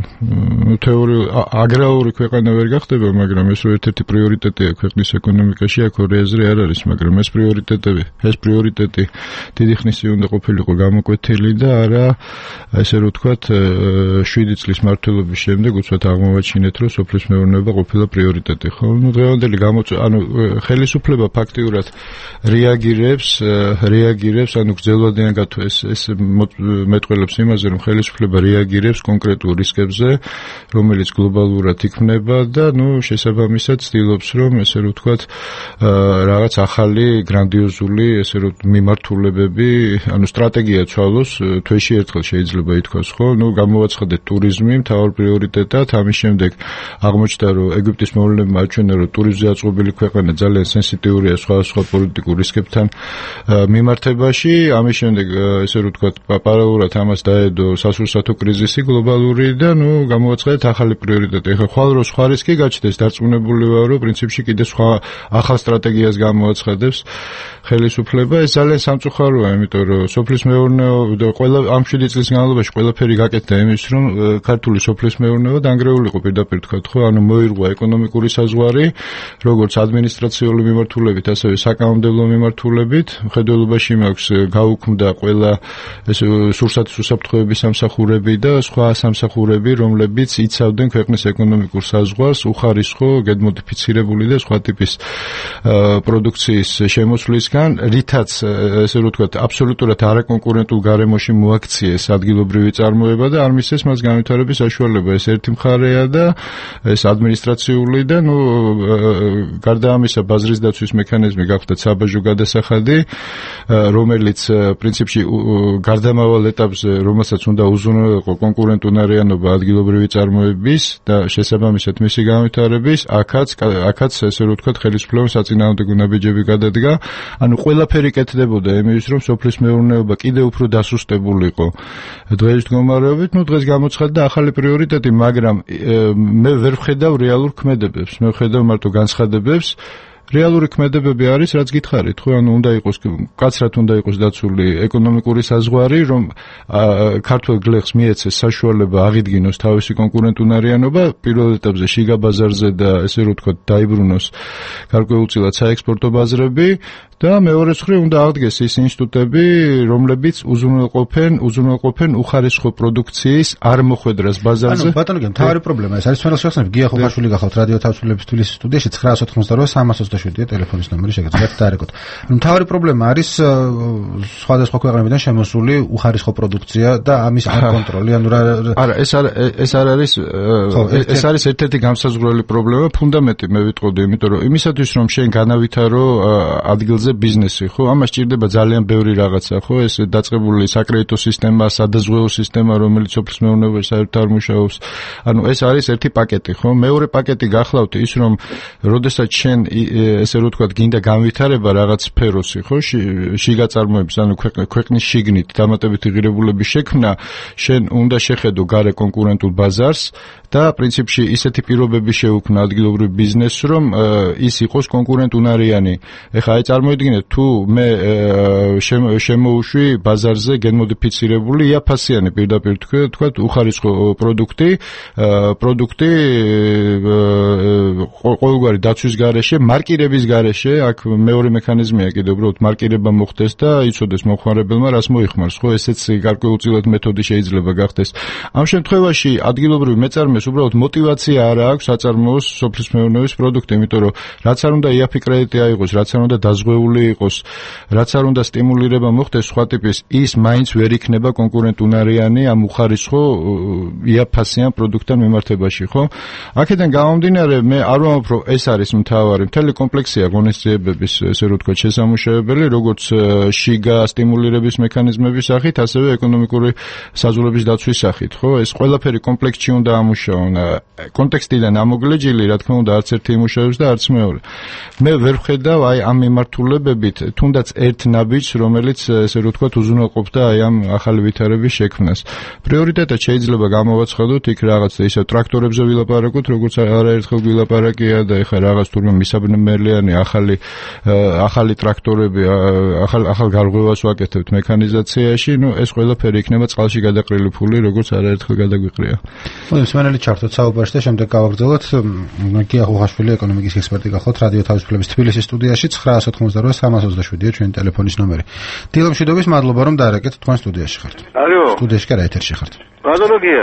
Speaker 11: თეორია აგრარული ქვეყანა ვერ გახდება, მაგრამ ეს ერთ-ერთი პრიორიტეტია ქვეყნის ეკონომიკაში, აქ ორი აზრი არ არის, მაგრამ ეს პრიორიტეტები, ეს პრიორიტეტი დიდი ხნის წინ უნდა ყოფილიყო გამოკვეთილი და არა ესე რომ ვთქვათ შვიდი წლის მმართველობის შემდეგ უცბად აღმოვაჩინეთ, რომ სოფლის მეურნეობა ყოფილა პრიორიტეტი, ხო? ну დღევანდელი გამოწვევა, ანუ ხელისუფლება ფაქტიურად რეაგირებს, რეაგირებს, ანუ გრძელვადიანად ეს ეს მეტყველებს იმაზე, რომ ხელისუფლება რეაგირებს კონკრეტულ რისკებზე, რომელიც გლობალურად იქმნება და ნუ შესაბამისად ცდილობს, რომ ესე რომ ვთქვათ, რაღაც ახალი გრანდიოზული ესე რომ მიმართულებები, ანუ სტრატეგია ცვალოს, თვეში ერთხელ შეიძლება ითქვას, ხო? ნუ გამოვაცხადეთ ტურიზმი მთავარ პრიორიტეტად, ამის შემდეგ აღმოჩნდა, რომ ეგვიპტის მოვლენებმა აჩვენა, რომ ტურიზმზე აწყობილი ქვეყანა ძალიან სენსიტიურია სხვადასხვა პოლიტიკურ რისკებთან მიმართებაში, ამის შემდეგ ესე რომ ვთქვათ, პარალელურად ამას დაედო სასურსათო კრიზისი გლობალური და ნუ გამოაცხადეთ ახალი პრიორიტეტი. ეხლა ხვალ რო სხვა რისკი გაჩნდეს, დარწმუნებული ვარ, რომ პრინციპში კიდე სხვა ახალ სტრატეგიას გამოაცხადებს ხელისუფლება. ეს ძალიან სამწუხაროა, იმიტომ რომ სოფლის მეურნეობა ყველა ამ შვიდი წლის განმავლობაში ყველაფერი გაკეთდა იმის, რომ ქართული სოფლის მეურნეობა დანგრეულიყო პირდაპირ თქვათ, ხო? ანუ მოირღვა ეკონომიკური საზღვარი, როგორც ადმინისტრაციული მიმართულებით, ასევე საკანონმდებლო მიმართულებით. მხედველობაში მაქვს გაუქმდა ყველა ეს სურსათის უსაფრთხოების სამსახურები და სხვა სამსახურები, რომლებიც იცავდნენ ქვეყნის ეკონომიკურ საზღვარს უხარისხო, გენმოდიფიცირებული და სხვა ტიპის პროდუქციის შემოსვლისგან, რითაც ესე რომ ვთქვათ, აბსოლუტურად არაკონკურენტულ გარემოში მოაქციეს ადგილობრივი წარმოება და არ მისცეს მას განვითარების საშუალება. ეს ერთი მხარეა და ეს ადმინისტრაციული და ნუ გარდა ამისა ბაზრის დაცვის მექანიზმი გახდათ საბაჟო გადასახადი, რომელიც პრინციპში გარდამავალ ეტაპზე, რომელსაც უნდა უზრუნველყო კონკურენტუნარიანობა ადგილობრივი წარმოების და შესაბამისად მისი განვითარების, აქაც აქაც ესე რომ ვთქვათ, ხელისუფლებამ საწინააღმდეგო ნაბიჯები გადადგა. ანუ ყველაფერი კეთდებოდა იმის, რომ სოფლის მეურნეობა კიდევ უფრო დასუსტებულიყო. დღეს მდგომარეობით, ну დღეს გამოცხადდა ახალი პრიორიტეტი, მაგრამ მე ვერ ვხედავ რეალურ ქმედებებს. მე ვხედავ მარტო განცხადებებს. რეალური ქმედებები არის, რაც გითხარით, ხო? ანუ უნდა იყოს კაცრად უნდა იყოს დაცული ეკონომიკური საზღვარი, რომ ქართულ გლეხს მიეცეს საშუალება აღიდგინოს თავისი კონკურენტუნარიანობა, პირველ ეტაპზე შიგა ბაზარზე და ესე რომ ვთქვათ, დაიბრუნოს გარკვეულწილად საექსპორტო ბაზრები და მეორე მხრივ უნდა აღდგეს ის ინსტიტუტები, რომლებიც უზრუნველყოფენ, უზრუნველყოფენ უხარისხო პროდუქციის არ მოხვედრას ბაზარზე.
Speaker 1: ანუ ბატონო, მთავარი პრობლემა ეს არის, თვალს შეხსენებ, გია ხუხაშვილი გახავთ რადიო თავისუფლების თბილისის სტუდიაში ცხრაას ოთხმოცდაორი სამას ოცდაშვიდია ტელეფონის ნომერი, შეგიძლიათ დაარეკოთ. ანუ მთავარი პრობლემა არის სხვადასხვა ქვეყნებიდან შემოსული უხარისხო პროდუქცია და ამის არკონტროლი, ანუ რა
Speaker 11: არა, ეს არ ეს არ არის ეს არის ერთ-ერთი გამსაზღვრელი პრობლემა, ფუნდამენტი მე ვიტყოდი, იმიტომ რომ იმისათვის რომ შენ განავითარო ადგილზე ბიზნესი, ხო? ამას ჭირდება ძალიან ბევრი რაღაცა, ხო? ეს დაწყებული საკრედიტო სისტემა, სადაზღვეო სისტემა, რომელიც სოფლის მეურნეობაში საერთოდ არ მუშაობს. ანუ ეს არის ერთი პაკეტი, ხო? მეორე პაკეტი გახლავთ ის, რომ როდესაც შენ ესე რომ ვთქვათ, გინდა განვითარება რაღაც სფეროსი, ხო? შიგა წარმოების, ანუ ქვეყნის შიგნით დამატებითი ღირებულების შექმნა, შენ უნდა შეხედო გარე კონკურენტულ ბაზარს და პრინციპში ისეთი პირობები შეუქმნა ადგილობრივ ბიზნესს, რომ ის იყოს კონკურენტუნარიანი. ეხლა აი წარმოიდგინეთ, თუ მე შემოუშვი ბაზარზე გენმოდიფიცირებული იაფასიანი პირდაპირ თქვათ, უხარისხო პროდუქტი, პროდუქტი ყოველგვარი დაცვის გარეშე მარკი
Speaker 21: მარკირების გარეშე აქ მეორე მექანიზმია კიდევ უბრალოდ მარკირება მოხდეს და იცოდეს მომხმარებელმა რას მოიხმარს, ხო, ესეც გარკვეულწილად მეთოდი შეიძლება გახდეს. ამ შემთხვევაში ადგილობრივ მეწარმეს უბრალოდ мотиваცია არ აქვს აწარმოოს სოფლის მეურნეობის პროდუქტი, იმიტომ რომ რაც არ უნდა იაფი კრედიტი აიღოს, რაც არ უნდა დაზღვეული იყოს, რაც არ უნდა სტიმულირება მოხდეს სხვა ტიპის, ის მაინც ვერ იქნება კონკურენტუნარიანი ამ უხარისხო იაფასიან პროდუქტთან მიმართებაში, ხო? აქედან გამომდინარე, მე არ ვამბობ, რომ ეს არის მთავარი, მთელი კომპლექსია ღონისძიებების, ესე რომ ვთქვათ, შესამუშავებელი, როგორც შიგა სტიმულირების მექანიზმების სახით, ასევე ეკონომიკური საზღვრების დაცვის სახით, ხო? ეს ყველაფერი კომპლექსში უნდა ამუშავონ. კონტექსტიდან ამოგლეჯილი, რა თქმა უნდა, არც ერთი იმუშავებს და არც მეორე. მე ვერ ვხედავ აი ამ მიმართულებებით თუნდაც ერთ ნაბიჯს, რომელიც ესე რომ ვთქვათ, უზრუნველყოფდა აი ამ ახალი ვითარების შექმნას. პრიორიტეტად შეიძლება გამოვაცხადოთ იქ რაღაც ისე ტრაქტორებზე ვილაპარაკოთ, როგორც არაერთხელ ვილაპარაკია და ეხლა რაღაც თურმე მისაბნელიანი ახალი ახალი ტრაქტორები, ახალ ახალ გარღვევას ვაკეთებთ მექანიზაციაში, ну ეს ყველაფერი იქნება წყალში გადაყრილი ფული, როგორც არაერთხელ გადაგვიყრია.
Speaker 1: მოდი მსმენელი ჩართოთ საუბარში და შემდეგ გავაგრძელოთ. გია ხუხაშვილი, ეკონომიკის ექსპერტი გახლავთ რადიო თავისუფლების თბილისის სტუდიაში ცხრა ათოთხმოცდაოთხ სამას ოცდაშვიდია ჩვენი ტელეფონის ნომერი. დილა მშვიდობის, მადლობა რომ დაარეკეთ, თქვენ სტუდიაში ხართ.
Speaker 22: ალო.
Speaker 1: სტუდიაში კარა ეთერში ხართ.
Speaker 22: ბატონოგია.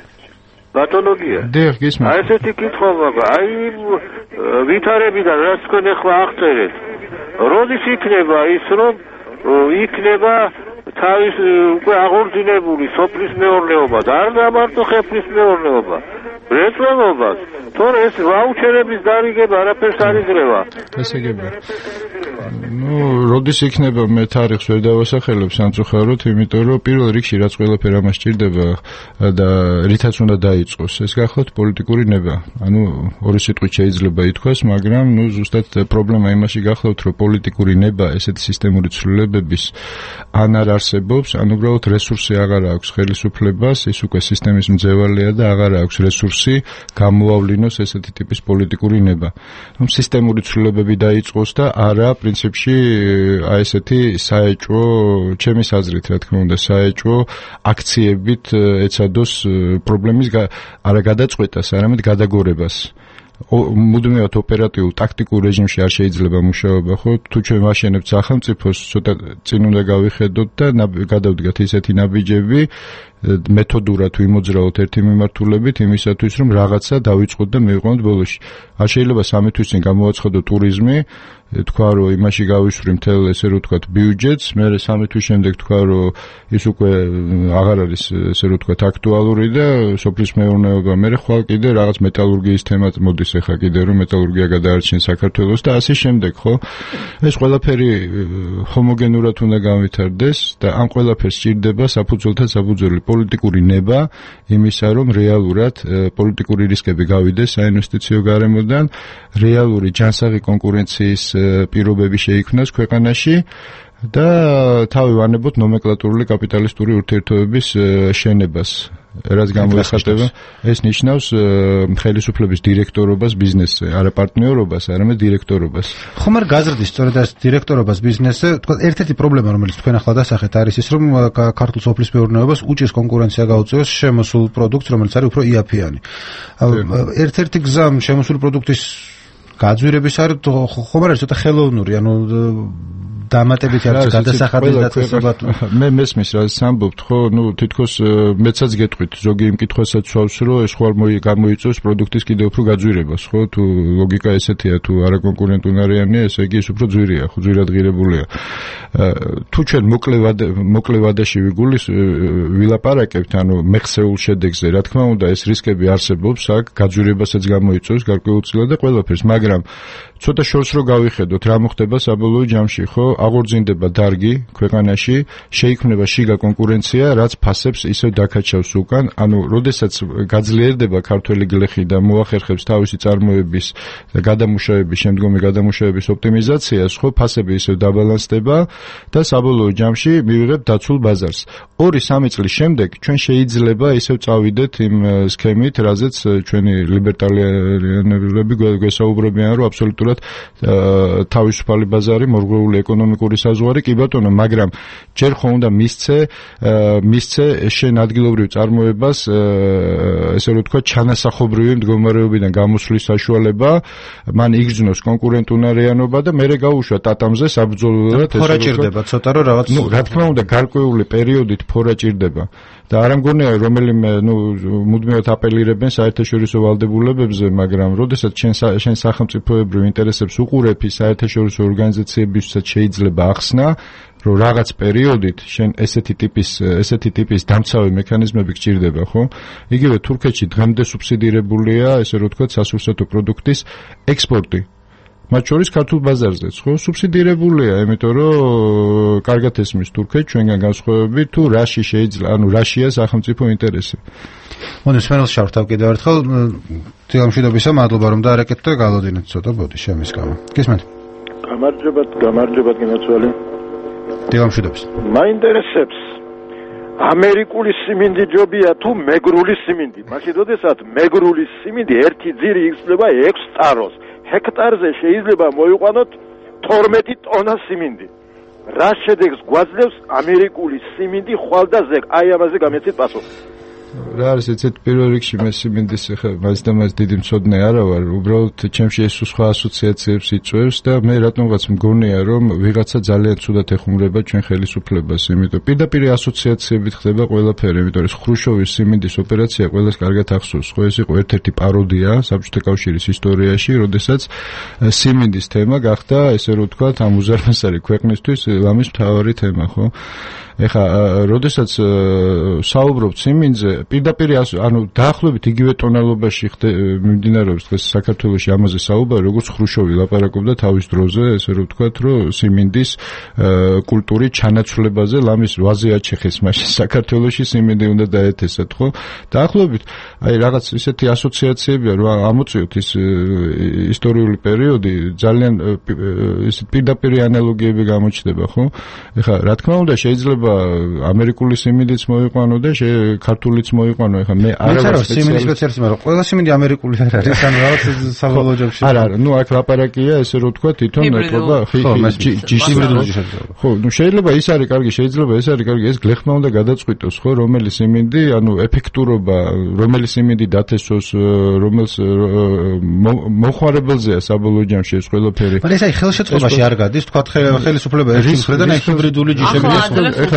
Speaker 22: ბატონოგია.
Speaker 21: დიახ, გისმენთ.
Speaker 22: აი ესეთი კითხვა მაქვს. აი ვითარებიდან რაც თქვენ ახლა აღწერეთ. როდის იქნება ის რომ იქნება თავის უკვე აღორძინებული სოფლის მეურნეობა და არ მარტო ხეფლის მეურნეობა. რეწველობას, თორე ეს ვაუჩერების დარიგება არაფერს არ იძლევა.
Speaker 21: ესე იგი. ну, როდის იქნება მე თარიღს ვერ დავასახელებ სამწუხაროდ, იმიტომ რომ პირველ რიგში რაც ყველაფერი ამას სჭირდება და რითაც უნდა დაიწყოს, ეს გახლავთ პოლიტიკური ნება. ანუ ორი სიტყვით შეიძლება ითქვას, მაგრამ ну ზუსტად პრობლემა იმაში გახლავთ, რომ პოლიტიკური ნება ესეთი სისტემური ცვლილებების ან არ არსებობს, ან უბრალოდ რესურსი აღარ აქვს ხელისუფლებას, ის უკვე სისტემის მძევალია და აღარ აქვს რესურსი გამოავლინოს ესეთი ტიპის პოლიტიკური ნება. ну სისტემური ცვლილებები დაიწყოს და არა პრინციპში აი ესეთი საეჭვო, ჩემის აზრით, რა თქმა უნდა, საეჭვო აქციებით ეცადოს პრობლემის არა გადაწყვეტას, არამედ გადაგორებას. მუდმივად ოპერატიულ ტაქტიკურ რეჟიმში არ შეიძლება მუშაობა, ხო? თუ ჩვენ ვაშენებთ სახელმწიფოს, ცოტა წინ უნდა გავიხედოთ და გადავდგათ ისეთი ნაბიჯები, მეთოდურად ვიმოძრაოთ ერთი მიმართულებით იმისათვის, რომ რაღაცა დავიწყოთ და მივიყვანოთ ბოლოში. არ შეიძლება სამი თვის წინ გამოვაცხადოთ ტურიზმი, თქვა რომ იმაში გავისვრი მთელ ესე რომ ვთქვათ ბიუჯეტს, მერე სამი თვის შემდეგ თქვა რომ ის უკვე აღარ არის ესე რომ ვთქვათ აქტუალური და სოფლის მეურნეობა, მერე ხვალ კიდე რაღაც მეტალურგიის თემა მოდის ახლა კიდე რომ მეტალურგია გადაარჩინს საქართველოს და ასე შემდეგ, ხო? ეს ყველაფერი ჰომოგენურად უნდა განვითარდეს და ამ ყველაფერს სჭირდება საფუძველთა საფუძველი პოლიტიკური ნება იმისა, რომ რეალურად პოლიტიკური რისკები გავიდეს საინვესტიციო გარემოდან, რეალური ჯანსაღი კონკურენციის პირობები შეიქმნას ქვეყანაში და თავი ვანებოთ ნომენკლატურული კაპიტალისტური ურთიერთობების შენებას. რაც გამოიხატება, ეს ნიშნავს ხელისუფლების დირექტორობას ბიზნესზე, არა პარტნიორობას, არამედ დირექტორობას.
Speaker 1: ხომ არ გაზრდის სწორედ ეს დირექტორობას ბიზნესზე? თქვა ერთ-ერთი პრობლემა, რომელიც თქვენ ახლა დასახეთ, არის ის, რომ ქართულ სოფლის მეურნეობას უჭირს კონკურენცია გაუწიოს შემოსულ პროდუქტს, რომელიც არის უფრო იაფიანი. ერთ-ერთი გზა შემოსული პროდუქტის გაძვირების არის ხომ არ არის ცოტა ხელოვნური, ანუ დამატებით არის გადასახადის დაწესება.
Speaker 21: მე მესმის რა სამბობთ, ხო? ნუ თითქოს მეცაც გეტყვით, ზოგი იმ კითხვასაც ვსვავს, რომ ეს ხوار გამოიწვევს პროდუქტის კიდევ უფრო გაძვირებას, ხო? თუ ლოგიკა ესეთია, თუ არაკონკურენტუნარიანია, ესე იგი ის უფრო ძვირია, ხო, ძვირადღირებულია. თუ ჩვენ მოკლე ვადაში ვიგულის ვილაპარაკებთ, ანუ მეხსეულ შედეგზე, რა თქმა უნდა, ეს რისკები არსებობს, აქ გაძვირებასაც გამოიწვევს გარკვეულწილად და ყველაფერს, მაგრამ ცოტა შორს რო გავიხედოთ, რა მოხდება საბოლოო ჯამში, ხო? აღორძინდება დარგი ქვეყანაში, შეიქმნება შიგა კონკურენცია, რაც ფასებს ისევ დაკაჩავს უკან, ანუ როდესაც გაძლიერდება ქართველი გლეხი და მოახერხებს თავისი წარმოების და გადამუშავების, შემდგომი გადამუშავების ოპტიმიზაციას, ხო, ფასები ისევ დაბალანსდება და საბოლოო ჯამში მივიღებთ დაცულ ბაზარს. ორი სამი წლის შემდეგ ჩვენ შეიძლება ისევ წავიდეთ იმ სქემით, რაზეც ჩვენი ლიბერტარიანები გვესაუბრებიან, რომ აბსოლუტურად თავისუფალი ბაზარი, მორღვეული ეკონომიკური საზღვარი, კი ბატონო, მაგრამ ჯერ ხო უნდა მისცე მისცე შენ ადგილობრივ წარმოებას, ესე რომ თქვა, ჩანასახობრივი მდგომარეობიდან გამოსვლის საშუალება, მან იგრძნოს კონკურენტუნარიანობა და მერე გაუშვა ტატამზე საბრძოლველად,
Speaker 1: ესე რომ თქვა, ჭირდება ცოტა რომ რაღაც,
Speaker 21: ნუ რა თქმა უნდა, გარკვეული პერიოდით ფორა ჭირდება და არ ამგონია რომელიმე, ნუ მუდმივად აპელირებენ საერთაშორისო ვალდებულებებზე, მაგრამ როდესაც შენ შენ სახელმწიფოებრივ ინტერესებს უყურებ, საერთაშორისო ორგანიზაციებისაც შეიძლება ახსნა, რომ რაღაც პერიოდით შენ ესეთი ტიპის ესეთი ტიპის დამცავი მექანიზმები გჭირდება, ხო? იგივე თურქეთში დღემდე სუბსიდირებულია, ესე რომ ვთქვათ, სასურსათო პროდუქტის ექსპორტი. მათ შორის ქართულ ბაზარზეც, ხო? სუბსიდირებულია, იმიტომ რომ კარგად ესმის თურქეთს ჩვენგან განსხვავებით, თუ რაში შეიძლება, ანუ რაშია სახელმწიფო ინტერესი.
Speaker 1: მოდით სმენელს შევთავ კიდევ ერთხელ, დილამშვიდობისა, მადლობა რომ დაარეკეთ და გალოდინეთ ცოტა ბოდი შემის გამო. გისმენთ?
Speaker 3: გამარჯობათ, გამარჯობათ გენაცვალე.
Speaker 1: დილამშვიდობის.
Speaker 3: მაინტერესებს ამერიკული siminди ჯობია თუ მეგრული simindi? მაშინ როდესაც მეგრული simindi ერთი ძირი იგრძნობა ექვს წაროს. ჰექტარზე შეიძლება მოიყვანოთ თორმეტი ტონა simindi. რა შედეგს გვაძლევს ამერიკული simindi ხვალ და ზეგ? აი ამაზე გამეცით პასუხი.
Speaker 21: რა არის ეცეთ პირველ რიგში მე simindi's ხე მას და მას დიდი მწოდნე არა ვარ, უბრალოდ ჩემში ეს სხვა ასოციაციებს იწვევს და მე რატომღაც მგონია რომ ვიღაცა ძალიან ცუდად ეხუმრება ჩვენ ხელისუფლებას, იმიტომ პირდაპირ ასოციაციებით ხდება ყველაფერი, იმიტომ რომ ხრუშოვის simindi's ოპერაცია ყველას კარგად ახსოვს, ხო ეს იყო ერთ-ერთი პაროდია საბჭოთა კავშირის ისტორიაში, როდესაც simindi's თემა გახდა, ესე რომ ვთქვათ, ამ უზარმაზარი ქვეყნისთვის ლამის მთავარი თემა, ხო? ეხა, როდესაც საუბრობთ simindi'ზე, პირდაპირ ანუ დაახლოებით იგივე ტონალობაში მიმდინარეობს დღეს საქართველოში ამაზე საუბარი, როგორც ხრუშოვი ლაპარაკობდა თავის დროზე, ესე რომ ვთქვათ, რომ simindi's კულტურის ჩანაცვლებაზე ლამის ვაზე აჩეხეს მაშინ საქართველოში siminди უნდა დაეთესათ, ხო? დაახლოებით აი რაღაც ისეთი ასოციაციებია, რომ ამოწიოთ ის ისტორიული პერიოდი, ძალიან ისეთ პირდაპირ ანალოგიები გამოჩნდება, ხო? ეხა, რა თქმა უნდა, შეიძლება ამერიკული simindi'ც მოიყვანო და ქართულიც მოიყვანო, ეხლა მე არ ვარ
Speaker 1: simindi's სპეციალისტი, მაგრამ ყველა simindi ამერიკული არ არის, ანუ რაღაც საბოლოო ჯამში.
Speaker 21: არა, ნუ აქ ლაპარაკია, ესე რომ ვთქვა, თვითონ ეთქობა ჯიში ჰიბრიდული. ხო, ნუ შეიძლება ის არის კარგი, შეიძლება ეს არის კარგი, ეს გლეხმა უნდა გადაწყვიტოს, ხო, რომელი simindi, ანუ ეფექტურობა, რომელი simindi დათესოს, რომელს მოხმარებელზეა საბოლოო ჯამში ეს ყველაფერი.
Speaker 1: მაგრამ ეს აი ხელშეწყობაში არ გადის, თქვა ხელისუფლება ერთის მხრიდან აი ჰიბრიდული ჯიშები
Speaker 21: ეხლა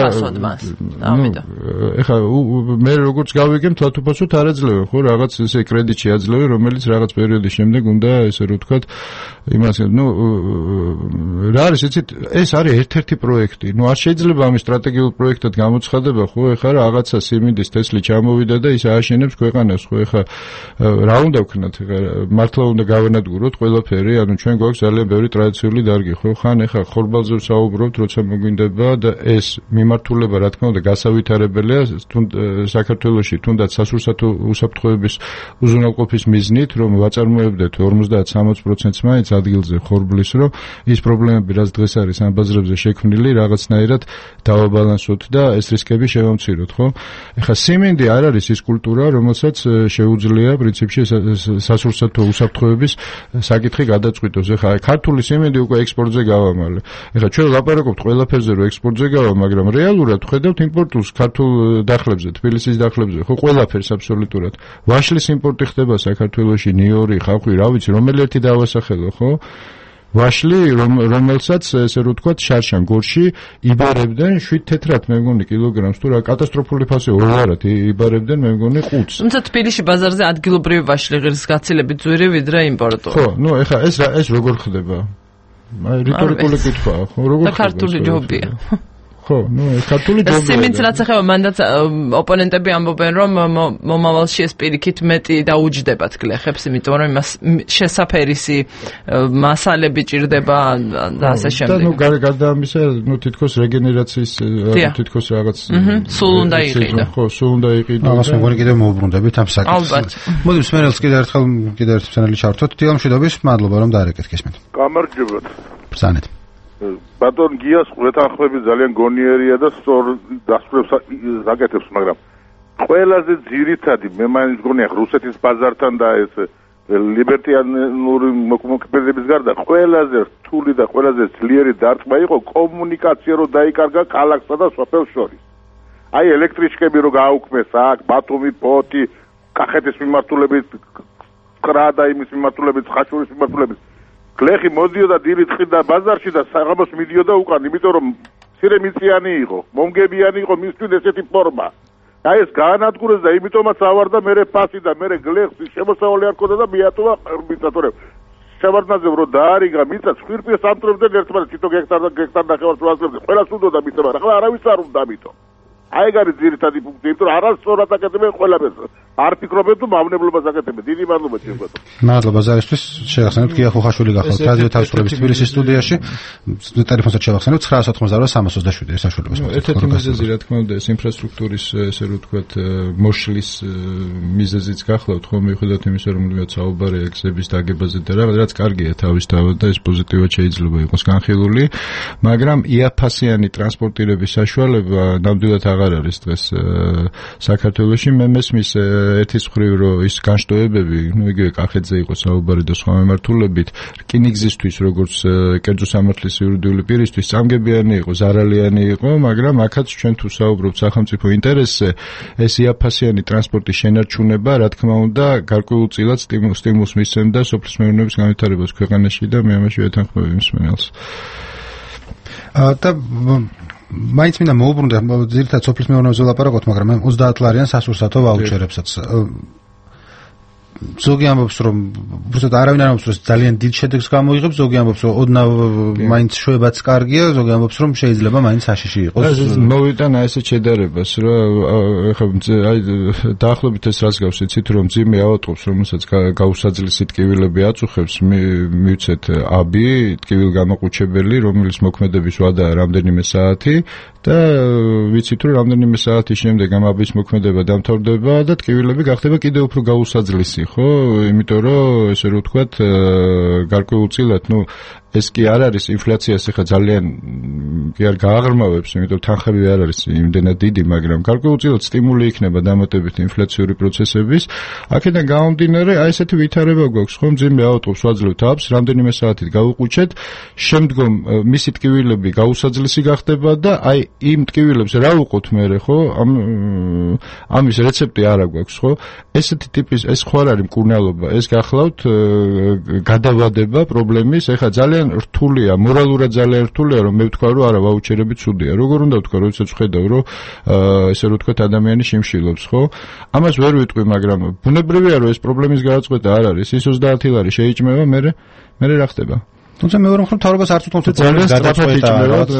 Speaker 21: ეხლა მე როგორც გავიგე თვალთუპასოდ არ აძლევენ, ხო, რაღაც ესე კრედიტი აძლევენ, რომელიც რაღაც პერიოდის შემდეგ უნდა ესე რომ ვთქვათ იმას, ნუ რა არის, იცით, ეს არის ერთ-ერთი პროექტი. ნუ არ შეიძლება ამის სტრატეგიულ პროექტად გამოცხადება, ხო, ეხლა რაღაცა simindi's თესლი ჩამოვიდა და ის ააშენებს ქვეყანას, ხო, ეხლა რა უნდა ვქნათ, ეხლა მართლა უნდა გავანადგუროთ ყველაფერი, ანუ ჩვენ გვაქვს ძალიან ბევრი ტრადიციული დარგი, ხო, ხან ეხლა ხორბალზე ვსაუბრობთ, როცა მოგვინდება და ეს მიმართულება, რა თქმა უნდა, გასავითარებელია საქართველოში, თუნდაც სასურსათო უსაფრთხოების უზრუნველყოფის მიზნით, რომ ვაწარმოებდეთ ორმოცდაათ სამოცდ პროცენტს მაინც ადგილზე ხორბლის, რომ ის პრობლემები, რაც დღეს არის ამ ბაზრებზე შექმნილი, რაღაცნაირად დავაბალანსოთ და ეს რისკები შევამციროთ, ხო? ეხლა simindi არ არის ის კულტურა, რომელსაც შეუძლია პრინციპში სასურსათო უსაფრთხოების საკითხი გადაწყვიტოს. ეხლა ქართული simindi უკვე ექსპორტზე გავამალე. ეხლა ჩვენ ლაპარაკობთ ყველაფერზე, რომ ექსპორტზე გავა, მაგრამ რეალურად ხედავთ იმპორტულს ქართულ დახლებზე, თბილისის დახლებზე, ხო, ყველაფერს აბსოლუტურად. ვაშლის იმპორტი ხდება საქართველოში, ნიორი, ხავხვი, რა ვიცი, რომელი ერთი დავასახელო, ხო? ვაშლი, რომელსაც ესე რომ ვთქვათ, შარშან გორში იბარებდნენ შვიდ თეთრად, მე მგონი კილოგრამს, თუ რა კატასტროფული ფასი ორ-ორად იბარებდნენ, მე მგონი ხუთს.
Speaker 2: თუმცა თბილისში ბაზარზე ადგილობრივი ვაშლი ღირს გაცილებით ძვირი ვიდრე იმპორტული.
Speaker 21: ხო, ნუ ეხლა ეს ეს როგორ ხდება? აი რიტორიკული კითხვაა, ხო, როგორ ხდება?
Speaker 2: და ქართული ჯობია.
Speaker 21: ხო, ნუ ქართული ჯობია.
Speaker 2: simindi's რაც ახლა მანდაც ოპონენტები ამბობენ, რომ მომავალში ეს პირიქით მეტი დაუჯდებათ გლეხებს, იმიტომ რომ იმას შესაფერისი მასალები ჭირდება და ასე შემდეგ.
Speaker 21: და ნუ გარდა ამისა, ნუ თითქოს რეგენერაციის თითქოს რაღაც
Speaker 2: სულ უნდა იყიდო.
Speaker 21: ხო, სულ უნდა იყიდო.
Speaker 1: ამას მგონი კიდევ მოუბრუნდებით ამ საკითხს.
Speaker 2: ალბათ.
Speaker 1: მოდით სმენელს კიდევ ერთხელ კიდევ ერთ სცენარი ჩართოთ. დილამშვიდობის, მადლობა რომ დაარეკეთ, გესმენთ.
Speaker 3: გამარჯობათ.
Speaker 1: ბრძანეთ.
Speaker 3: ბატონ გიას ყვეთანხმები ძალიან გონიერია და სწორ დასწრებს აკეთებს, მაგრამ ყველაზე ძირითადი მე მაინც გონია რუსეთის ბაზართან და ეს ლიბერტიანური მოქმედებების გარდა ყველაზე რთული და ყველაზე ძლიერი დარტყმა იყო კომუნიკაცია, რომ დაიკარგა ქალაქსა და სოფელს შორის. აი ელექტრიშკები რო გააუქმეს აქ, ბათუმი, ფოთი, კახეთის მიმართულებით, კრა და იმის მიმართულებით, ხაშურის მიმართულებით. გლეხი მოდიოდა დილით ხიდა ბაზარში და საღამოს მიდიოდა უკან, იმიტომ რომ მცირე მიწიანი იყო, მომგებიანი იყო მისთვის ესეთი ფორმა. აი ეს გაანადგურეს და იმიტომაც ავარდა მერე ფასი და მერე გლეხს შემოსავალი არ ქონდა და მიატოვა მიწატორებს. შევარდნაძე რო დაარიგა მიწა ხვირპიეს ამტრებდნენ ერთმანეთს, თვითონ გექტარ და გექტარ ნახევარს ვაზლებდნენ. ყველას უნდოდა მიწა, მაგრამ ახლა არავის არ უნდა ამიტომ. აი ეგ არის ძირითადი პუნქტი, იმიტომ რომ არასწორად აკეთებენ ყველაფერს. არ ფიქრობენ თუ მავნებლობას აკეთებენ. დიდი მადლობა ჩემ ბატონო.
Speaker 1: მადლობა ზარისთვის. შევახსენებთ გია ხუხაშვილი გახლავთ რადიო თავისუფლების თბილისის სტუდიაში. ტელეფონსაც შევახსენებთ ცხრა ათოთხმოცდაოთხ სამას ოცდაშვიდი სასურველს.
Speaker 21: ერთ-ერთი მიზეზი რა თქმა უნდა ეს ინფრასტრუქტურის ესე რომ ვთქვათ მოშლის მიზეზიც გახლავთ ხო მიუხედავად იმისა რომ ვთქვათ საუბარია გზების დაგებაზე და რაღაც რაც კარგია თავისთავად და ეს პოზიტივად შეიძლება იყოს განხილული, მაგრამ იაფასიანი ტრანსპორტირების საშუალება ნამდვილად აღარ არის დღეს საქართველოში. მე მესმის ერთის მხრივ რომ ის განშტოებები, ну იგივე კახეთზე იყო საუბარი და სხვა მიმართულებით, რკინიგზისთვის როგორც კერძო სამართლის იურიდიული პირისთვის წამგებიანი იყო, ზარალიანი იყო, მაგრამ აქაც ჩვენ თუ საუბრობთ სახელმწიფო ინტერესზე, ეს იაფასიანი ტრანსპორტის შენარჩუნება, რა თქმა უნდა, გარკვეულწილად სტიმულს მისცემდა სოფლის მეურნეობის განვითარებას ქვეყანაში და მე ამაში ვეთანხმები მსმენელს.
Speaker 1: და მაინც მინდა მოუბრუნდე ძირითადად სოფლის მეურნეობაზე ვლაპარაკოთ, მაგრამ მე ოცდაათ ლარიან სასურსათო ვაუჩერებსაც. ზოგი ამბობს რომ უბრალოდ არავინ არ ამბობს რომ ძალიან დიდ შედეგს გამოიღებს, ზოგი ამბობს რომ ოდნავ მაინც შვებაც კარგია, ზოგი ამბობს რომ შეიძლება მაინც საშიში იყოს.
Speaker 21: ეს მოვიტანა ესეთ შედარებას, რომ ეხლა აი დაახლოებით ეს რას გავს, იცით რომ ძიმე ავატყობს, რომელსაც გაუსაძლისი ტკივილები აწუხებს, მივცეთ აბი, ტკივილგამაყუჩებელი, რომელიც მოქმედების ვადაა რამდენიმე საათი და ვიცით რომ რამდენიმე საათის შემდეგ ამ აბის მოქმედება დამთავრდება და ტკივილები გახდება კიდევ უფრო გაუსაძლისი, ხო? იმიტომ რომ ესე რომ ვთქვათ, გარკვეულწილად, ну ეს კი არ არის ინფლაციას ახლა ძალიან კი არ გააღრმავებს, იმიტომ თანხები არ არის იმდენად დიდი, მაგრამ გარკვეულწილად სტიმული იქნება დამატებით ინფლაციური პროცესების. აქედან გამომდინარე, აი ესეთი ვითარება გვაქვს, ხო, მძიმე ავატყობს ვაძლევთ აბს, რამდენიმე საათით გავუყუჩეთ, შემდგომ მისი ტკივილები გაუსაძლისი გახდება და აი იმ ტკივილებს რა ვუყოთ მერე, ხო? ამ ამის რეცეპტი არ აქვს, ხო? ესეთი ტიპის ეს ხო არ არის მკურნალობა, ეს გახლავთ გადავადება პრობლემის, ეხლა ძალიან რთულია, მორალურად ძალიან რთულია, რომ მე ვთქვა, რომ არა, ვაუჩერები ცუდია. როგორ უნდა ვთქვა, როდესაც ვხედავ, რომ ესე რომ ვთქვათ, ადამიანი შიმშილობს, ხო? ამას ვერ ვიტყვი, მაგრამ ბუნებრივია, რომ ეს პრობლემის გადაწყვეტა არ არის. ის ოცდაათი ლარი შეიჭმება, მე მე რა ხდება?
Speaker 1: თუმცა მეორე მხრივ მთავრობას არც უთხოვს პრობლემის გადაწყვეტა.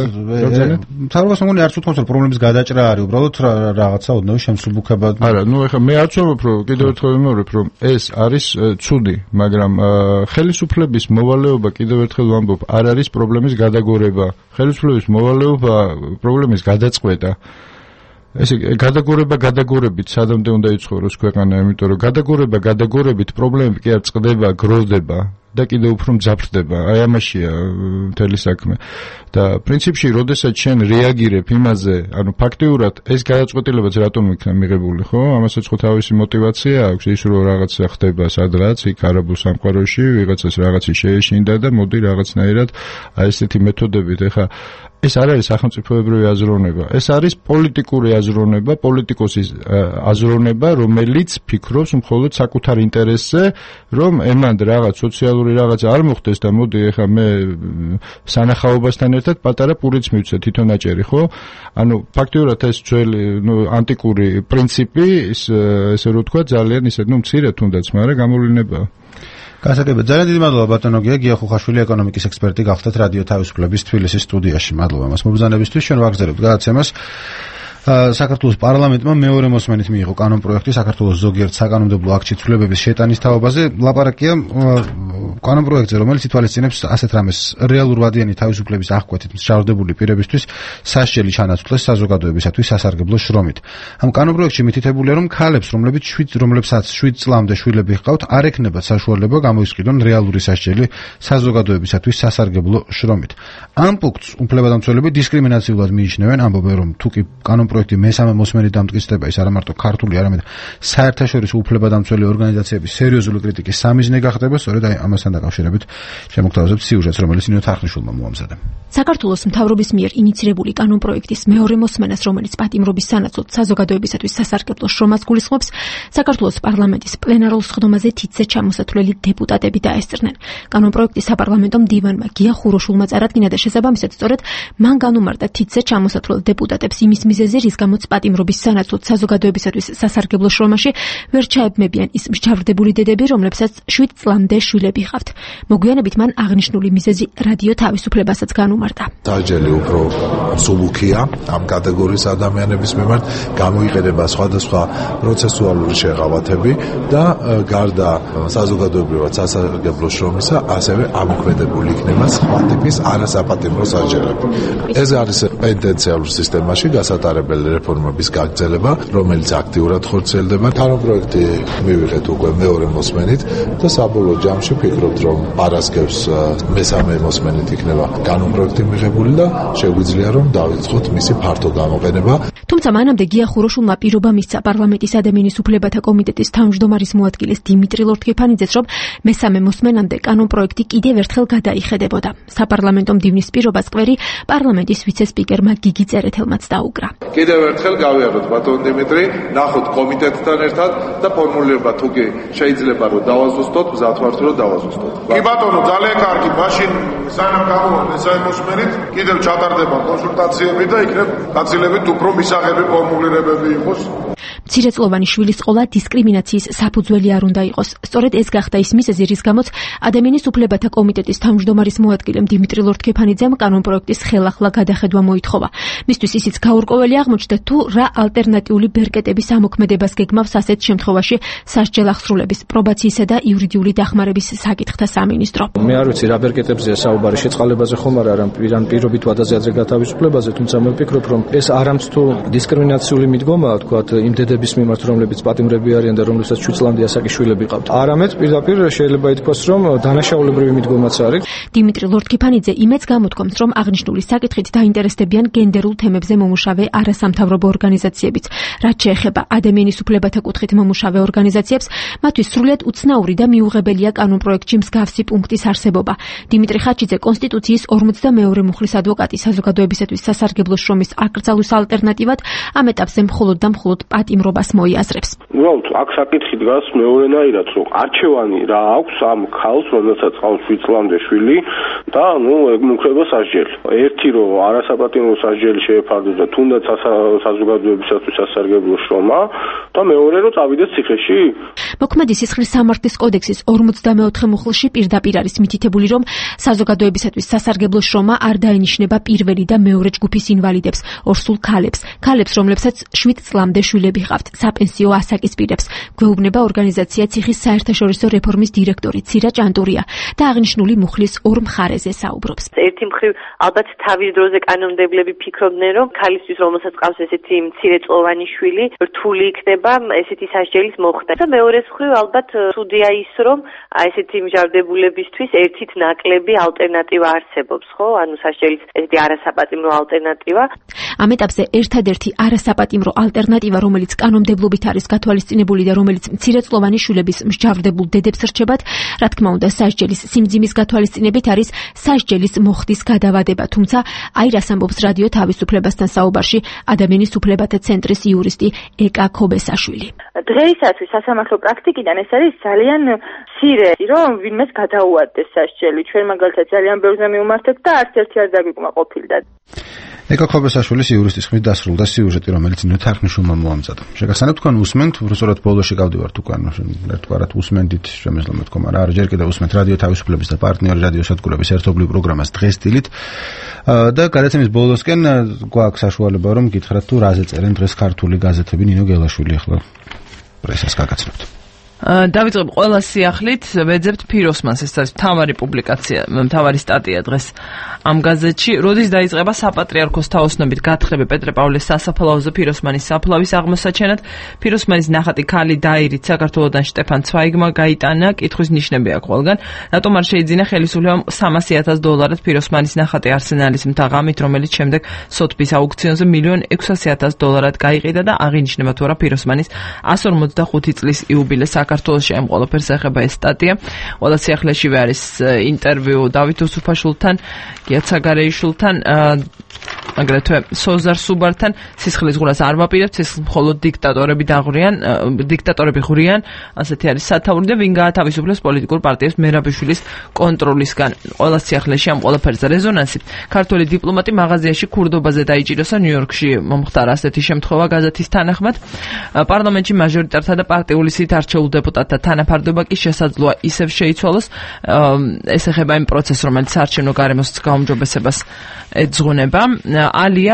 Speaker 1: მთავრობას მგონი არც უთხოვს პრობლემის გადაჭრა არის, უბრალოდ რაღაცა ოდნავ შემსუბუქება.
Speaker 21: არა, ნუ ეხლა მე არც ვამბობ, რომ კიდევ ერთხელ ვიმეორებ, რომ ეს არის ცუდი, მაგრამ ხელისუფლების მოვალეობა კიდევ ერთხელ ვამბობ, არ არის პრობლემის გადაგორება. ხელისუფლების მოვალეობა პრობლემის გადაწყვეტა. ესე გადაგორება გადაგორებით სადამდე უნდა იცხოვროს ქვეყანა, იმიტომ რომ გადაგორება გადაგორებით პრობლემები კი არ წყდება, გროვდება და კიდევ უფრო მძაფრდება. აი ამაშია მთელი საქმე. და პრინციპში, როდესაც შენ რეაგირებ იმაზე, ანუ ფაქტიურად ეს გადაწყვეტილებაც რატომ იქნა მიღებული, ხო? ამასაც ხო თავისი мотиваცია აქვს, ის რომ რაღაცა ხდება სადღაც, იქ არაბულ სამყაროში, ვიღაცას რაღაცი შეეშინდა და მოდი რაღაცნაირად აი ესეთი მეთოდებით. ეხა ეს არ არის სახელმწიფოებრივი აზროვნება, ეს არის პოლიტიკური აზროვნება, პოლიტიკოსის აზროვნება, რომელიც ფიქრობს მხოლოდ საკუთარ ინტერესზე, რომ ემანდ რაღაც სოციალური რაღაც არ მოხდეს და მოდი ეხლა მე სანახაობასთან ერთად პატარა პურიც მივცე თვითონ აჭერი, ხო? ანუ ფაქტიურად ეს ძველი, ნუ ანტიკური პრინციპი, ის ესე რომ ვთქვა, ძალიან ისე, ნუ მცირე თუნდაც, მაგრამ გამოვლინებაა.
Speaker 1: გასაგებია, ძალიან დიდი მადლობა ბატონო გია, გია ხუხაშვილი ეკონომიკის ექსპერტი გახდათ რადიო თავისუფლების თბილისის სტუდიაში. მადლობა მას მობრძანებისთვის. ჩვენ ვაგზავნებთ გადაცემას. საქართველოს პარლამენტმა მეორე მოსმენით მიიღო კანონპროექტი საქართველოს ზოგიერთ საკანონმდებლო აქტში ცვლილებების შეტანის თაობაზე. ლაპარაკია კანონპროექტზე, რომელიც ითვალისწინებს ასეთ რამეს, რეალურვადიანი თავისუფლების აღკვეთით მსჯავრდებული პირებისთვის სასჯელი ჩანაცვლეს საზოგადოებისათვის სასარგებლო შრომით. ამ კანონპროექტში მითითებულია, რომ ქალებს, რომლებიც შვიდ რომლებსაც შვიდ წლამდე შვილები ჰყავთ, არ ექნებათ საშუალება გამოისყიდონ რეალური სასჯელი საზოგადოებისათვის სასარგებლო შრომით. ამ პუნქტს უფლებადამცველები დისკრიმინაციულად მიიჩნევენ, ამბობენ, რომ თუ კი კანონპროექტი მესამე მოსმენით დამტკიცდება, ის არა მარტო ქართული, არამედ საერთაშორისო უფლებადამცველი ორგანიზაციების სერიოზული კრიტიკის სამიზნე გახდება, სწორედ აი ამასთან დაკავშირებით შემოგთავაზებთ სიუჟეტს, რომელიც ნინო თარხნიშვილმა მოამზადა.
Speaker 4: საქართველოს მთავრობის მიერ ინიცირებული კანონპროექტის მეორე მოსმენას, რომელიც პატიმრობის სანაცვლოდ საზოგადოებისათვის სასარგებლო შრომას გულისხმობს, საქართველოს პარლამენტის პლენარულ სხდომაზე თითზე ჩამოსათვლელი დეპუტატები დაესწრნენ. კანონპროექტი საპარლამენტო მდივანმა გია ხუროშულმა წარადგინა და შესაბამისად სწორედ მან განუმარტა თითზე ჩამოსათვლელ დეპუტატებს იმის მიზეზი, რის გამოც პატიმრობის სანაცვლოდ საზოგადოებისათვის სასარგებლო შრომაში ვერ ჩაებმებიან ის მსჯავრდებული დედები, რომლებსაც შვიდ წლამდე შვილები ჰყავთ. მოგვიანებით მან აღნიშნული მიზეზი რადიო თავისუფლებასაც განუმარტა.
Speaker 6: სასჯელი უფრო მსუბუქია ამ კატეგორიის ადამიანების მიმართ, გამოიყენება სხვადასხვა პროცესუალური შეღავათები და გარდა საზოგადოებრივად სასარგებლო შრომისა, ასევე ამოქმედებული იქნება სხვა ტიპის არასაპატიმრო სასჯელები. ეს არის პენტენციალურ სისტემაში გასატარებელი რეფორმების გაგრძელება, რომელიც აქტიურად ხორციელდება. კანონპროექტი მივიღეთ უკვე მეორე მოსმენით და საბოლოო ჯამში ვფიქრობთ, რომ პარასკევს მესამე მოსმენით იქნება კანონპროექტი მიღებული და შეგვიძლია რომ დავიწყოთ მისი ფართო გამოყენება.
Speaker 4: თუმცა მანამდე გია ხუროშულმა პირობა მისცა პარლამენტის ადამიანის უფლებათა კომიტეტის თავმჯდომარის მოადგილის დიმიტრი ლორთქიფანიძეს, რომ მესამე მოსმენამდე კანონპროექტი კიდევ ერთხელ გადაიხედებოდა. საპარლამენტო მდივნის პირობას კვერი პარლამენტის ვიცე-სპიკერმა გიგი წერეთელმაც დაუკრა.
Speaker 6: კიდევ ერთხელ გავიაროთ ბატონ დიმიტრი, ნახოთ კომიტეტთან ერთად და ფორმულირება თუ კი შეიძლება რომ დავაზუსტოთ, მზად ვართ რომ დავაზუსტოთ. კი ბატონო, ძალიან კარგი, მაშინ სანამ გამოვართ მესამე მოსმენით, კიდევ ჩატარდება კონსულტაციები და იქნებ გაცილებით უფრო მისაღები ფორმულირებები იყოს.
Speaker 4: მცირეწლოვანი შვილის ყოლა დისკრიმინაციის საფუძველი არ უნდა იყოს. სწორედ ეს გახდა ის მიზეზი, რის გამოც ადამიანის უფლებათა კომიტეტის თავმჯდომარის მოადგილემ დიმიტრი ლორთქიფანიძემ კანონპროექტის ხელახლა გადახედვა მოითხოვა. მისთვის ისიც გაურკვეველი აღმოჩნდა, თუ რა ალტერნატიული ბერკეტების ამოქმედებას გეგმავს ასეთ შემთხვევაში სასჯელ აღსრულების, პრობაციისა და იურიდიული დახმარების საკითხთა სამინისტრო.
Speaker 23: მე არ ვიცი რა ბერკეტებზეა საუბარი, შეწყალებაზე ხომ არა, რამ პირან პირობით ვადაზე აზრი გათავისუფლებაზე, თუმცა მე ვფიქრობ, რომ ეს არამც თუ დისკრიმინაციული მიდგომაა, თქვათ, იმ დედების მიმართ, რომლებიც პატიმრები არიან და რომლებსაც შვიდ წლამდე ასაკი შვილები ყავთ. არამედ პირდაპირ შეიძლება ითქვას, რომ დანაშაულებრივი მიდგომაც არის.
Speaker 4: დიმიტრი ლორთქიფანიძე იმეც გამოთქვამს, რომ აღნიშნული საკითხით დაინტერესდებიან გენდერულ თემებზე მომუშავე არასამთავრობო ორგანიზაციებიც. რაც შეეხება ადამიანის უფლებათა კუთხით მომუშავე ორგანიზაციებს, მათთვის სრულიად უცნაური და მიუღებელია კანონპროექტში მსგავსი პუნქტის არსებობა. დიმიტრი ხაჩიძე კონსტიტუციის ორმოცდამეორე მუხლის ადვოკატი საზოგადოებისათვის სასარგებლო შრომის აკრძალვის ალტერნატივად ამ ეტაპზე მხოლოდ და მხოლოდ პატიმრობას მოიაზრებს.
Speaker 22: უბრალოდ აქ საკითხი დგას მეორენაირად, რომ არჩევანი რა აქვს ამ ქალს, რომელსაც ყავს შვიდ წლამდე შვილი და ნუ ემუქრება სასჯელი. ერთი რომ არასაპატიმრო სასჯელი შეეფარდოს და თუნდაც საზოგადოებისათვის სასარგებლო შრომა და მეორე რომ წავიდეს ციხეში.
Speaker 4: მოქმედი სისხლის სამართლის კოდექსის ორმოცდამეოთხე მუხლში პირდაპირ არის მითითებული, რომ საზოგადოებისათვის სასარგებლო შრომა არ დაენიშნება პირველი და მეორე ჯგუფის ინვალიდებს, ორსულ ქალებს, ქალებს, რომლებსაც შვიდ წლამდე შვილები ჰყავთ, საპენსიო ასაკის პირებს. გვეუბნება ორგანიზაცია ციხის საერთაშორისო რეფორმის დირექტორი ცირა ჭანტურია და აღნიშნული მუხლის ორ მხარეზე საუბრობს.
Speaker 24: ერთი მხრივ ალბათ თავის დროზე კანონმდებლები ფიქრობდნენ, რომ ქალისთვის, რომელსაც ყავს ესეთი მცირეწლოვანი შვილი, რთული იქნება ესეთი სასჯელის მოხდა. და მეორე მხრივ ალბათ ცუდია ის, რომ ესეთი მსჯავრდებულებისთვის ერთით ნაკლები ალტერნატივა არსებობს, ხო? ანუ სასჯელის ესეთი არასაპატიმრო ალტერნატივა.
Speaker 4: ამ ეტაპზე ერთადერთი არასაპატიმრო ალტერნატივა, რომელიც კანონმდებლობით არის გათვალისწინებული და რომელიც მცირეწლოვანი შვილების მსჯავრდებულ დედებს რჩებათ, რა თქმა უნდა, სასჯელის სიმძიმის გათვალისწინებით არის სასჯელის მოხდის გადავადება. თუმცა, აი რას ამბობს რადიო თავისუფლებასთან საუბარში ადამიანის უფლებათა ცენტრის იურისტი ეკა ქობესაშვილი.
Speaker 25: დღეისათვის სასამართლო პრაქტიკიდან ეს არის ძალიან მცირე, რომ ვინმეს გადაუადდეს სასჯელი. ჩვენ მაგალითად ძალიან ბევრზე მივმართეთ და არც ერთი არ დაგვიკმაყოფილდა.
Speaker 1: ეკა ქობესაშვილის იურისტის ხმით დასრულდა სიუჟეტი, რომელიც ნინო თარხნიშვილმა მოამზადა. შეგახსენებთ თქვენ უსმენთ, უბრალოდ ბოლოში გავდივართ უკან, ერთგვარად უსმენდით, შემეძლო თქვა, მაგრამ არა ჯერ კიდევ უსმენთ რადიო თავისუფლების და პარტნიორი რადიო სადგურების ერთობლივ პროგრამას დღეს დილით. და გადაცემის ბოლოსკენ გვაქვს საშუალება რომ გითხრათ თუ რაზე წერენ დღეს ქართული გაზეთები, ნინო გელაშვილი ახლა პრესას გაგაცნობთ.
Speaker 2: დავიწყებ ყველა სიახლით, ვეძებთ ფიროსმანს, ეს არის მთავარი პუბლიკაცია, მთავარი სტატია დღეს ამ გაზეთში. როდის დაიწყება საპატრიარქოს თაოსნობით გათხრები პეტრე-პავლეს სასაფლაოზე ფიროსმანის საფლავის აღმოსაჩენად? ფიროსმანის ნახატი ქალი დაირით საქართველოდან შტეფან ცვაიგმა გაიტანა, კითხვის ნიშნები აქვს ყველგან. რატომ არ შეიძინა ხელისუფლებამ სამასი ათას დოლარად ფიროსმანის ნახატი არსენალის მთა-ღამით, რომელიც შემდეგ სოთბის აუქციონზე მილიონ ექვსასი ათას დოლარად გაიყიდა და აღინიშნება თუ არა ფიროსმანის εκατს ორმოცდახუთი წლის იუბილეს საქართველოში ამ ყველაფერს ეხება ეს სტატია. ყველა სიახლეშივე არის ინტერვიუ დავით უსუფაშვილთან, გიათ საგარეიშვილთან, აგრეთვე სოზარ სუბართან. სისხლის ღურას არ ვაპირებთ, სისხლს მხოლოდ დიქტატორები დაღვრიან, დიქტატორები ღვრიან, ასეთი არის სათაური და ვინ გაათავისუფლებს პოლიტიკურ პარტიებს მერაბიშვილის კონტროლისგან. ყველა სიახლეში ამ ყველაფერზე რეზონანსი. ქართველი დიპლომატი მაღაზიაში ქურდობაზე დაიჭიროსა ნიუ-იორკში მომხდარა ასეთი შემთხვევა გაზეთის თანახმად. პარლამენტში მაჟორიტართა და პარტიული სით არჩეულ დეპუტატთა თანაფარდობა კი შესაძლოა ისევ შეიცვალოს. ეს ეხება იმ პროცესს, რომელიც საარჩევნო გარემოს გაუმჯობესებას ეძღვნება. ალია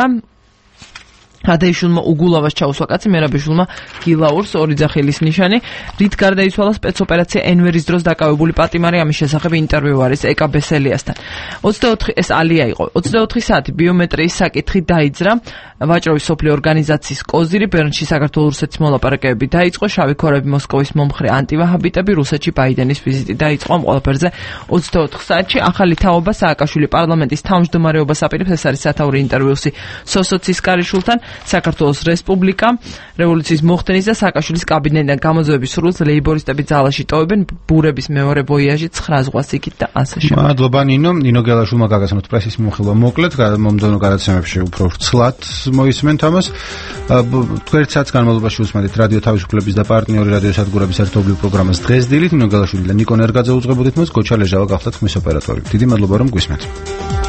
Speaker 2: ადეიშულმა უგულავას ჩაუსვა კაცი, მერაბიშულმა გილაურს, ორი ძახილის ნიშანი. რით გარდაიცვალა სპეცოპერაცია ენვერის დროს დაკავებული პატიმარი, ამის შესახებ ინტერვიუ არის ეკა ბესელიასთან. ოცდაოთხი ეს ალია იყო. ოცდაოთხი საათი ბიომეტრიის საკითხი დაიძრა. ვაჭრობის სოფლიო ორგანიზაციის კოზირი, ბერნში საქართველოს რუსეთის მოლაპარაკებები დაიწყო, შავი ქორები მოსკოვის მომხრე ანტივაჰაბიტები, რუსეთში ბაიდენის ვიზიტი დაიწყო. ამ ყველაფერზე ოცდაოთხ საათში ახალი თაობა სააკაშვილი პარლამენტის თავმჯდომარეობას აპირებს. ეს არის სათაური ინტერვიუსი სოსოცის კარიშვილთან. საქართველოს რესპუბლიკა რევოლუციის მოხდენის და სააკაშვილის კაბინეტიდან გამოძიების სურვილს ლეიბორისტები ძალაში ტოვებენ. ბურების მეორე ვოიაჟი ცხრა ზღვას იქით და ასე შემდეგ.
Speaker 1: მადლობა ნინო. ნინო გელაშვილმა გაგაცნოთ პრესის მომხილვა მოკლედ, მომდევნო გადაცემებში უფრო ვრცლად მოისმენთ ამას. თქვენ საათის განმავლობაში უსმენთ რადიო თავისუფლების და პარტნიორი რადიო სადგურების ერთობლივ პროგრამას დღეს დილით. ნინო გელაშვილი და ნიკო ნერგაძე უძღვებოდით მას, გოჩა ლეჟავა გახდათ ხმის ოპერატორი. დიდი მადლობა რომ გვისმენთ.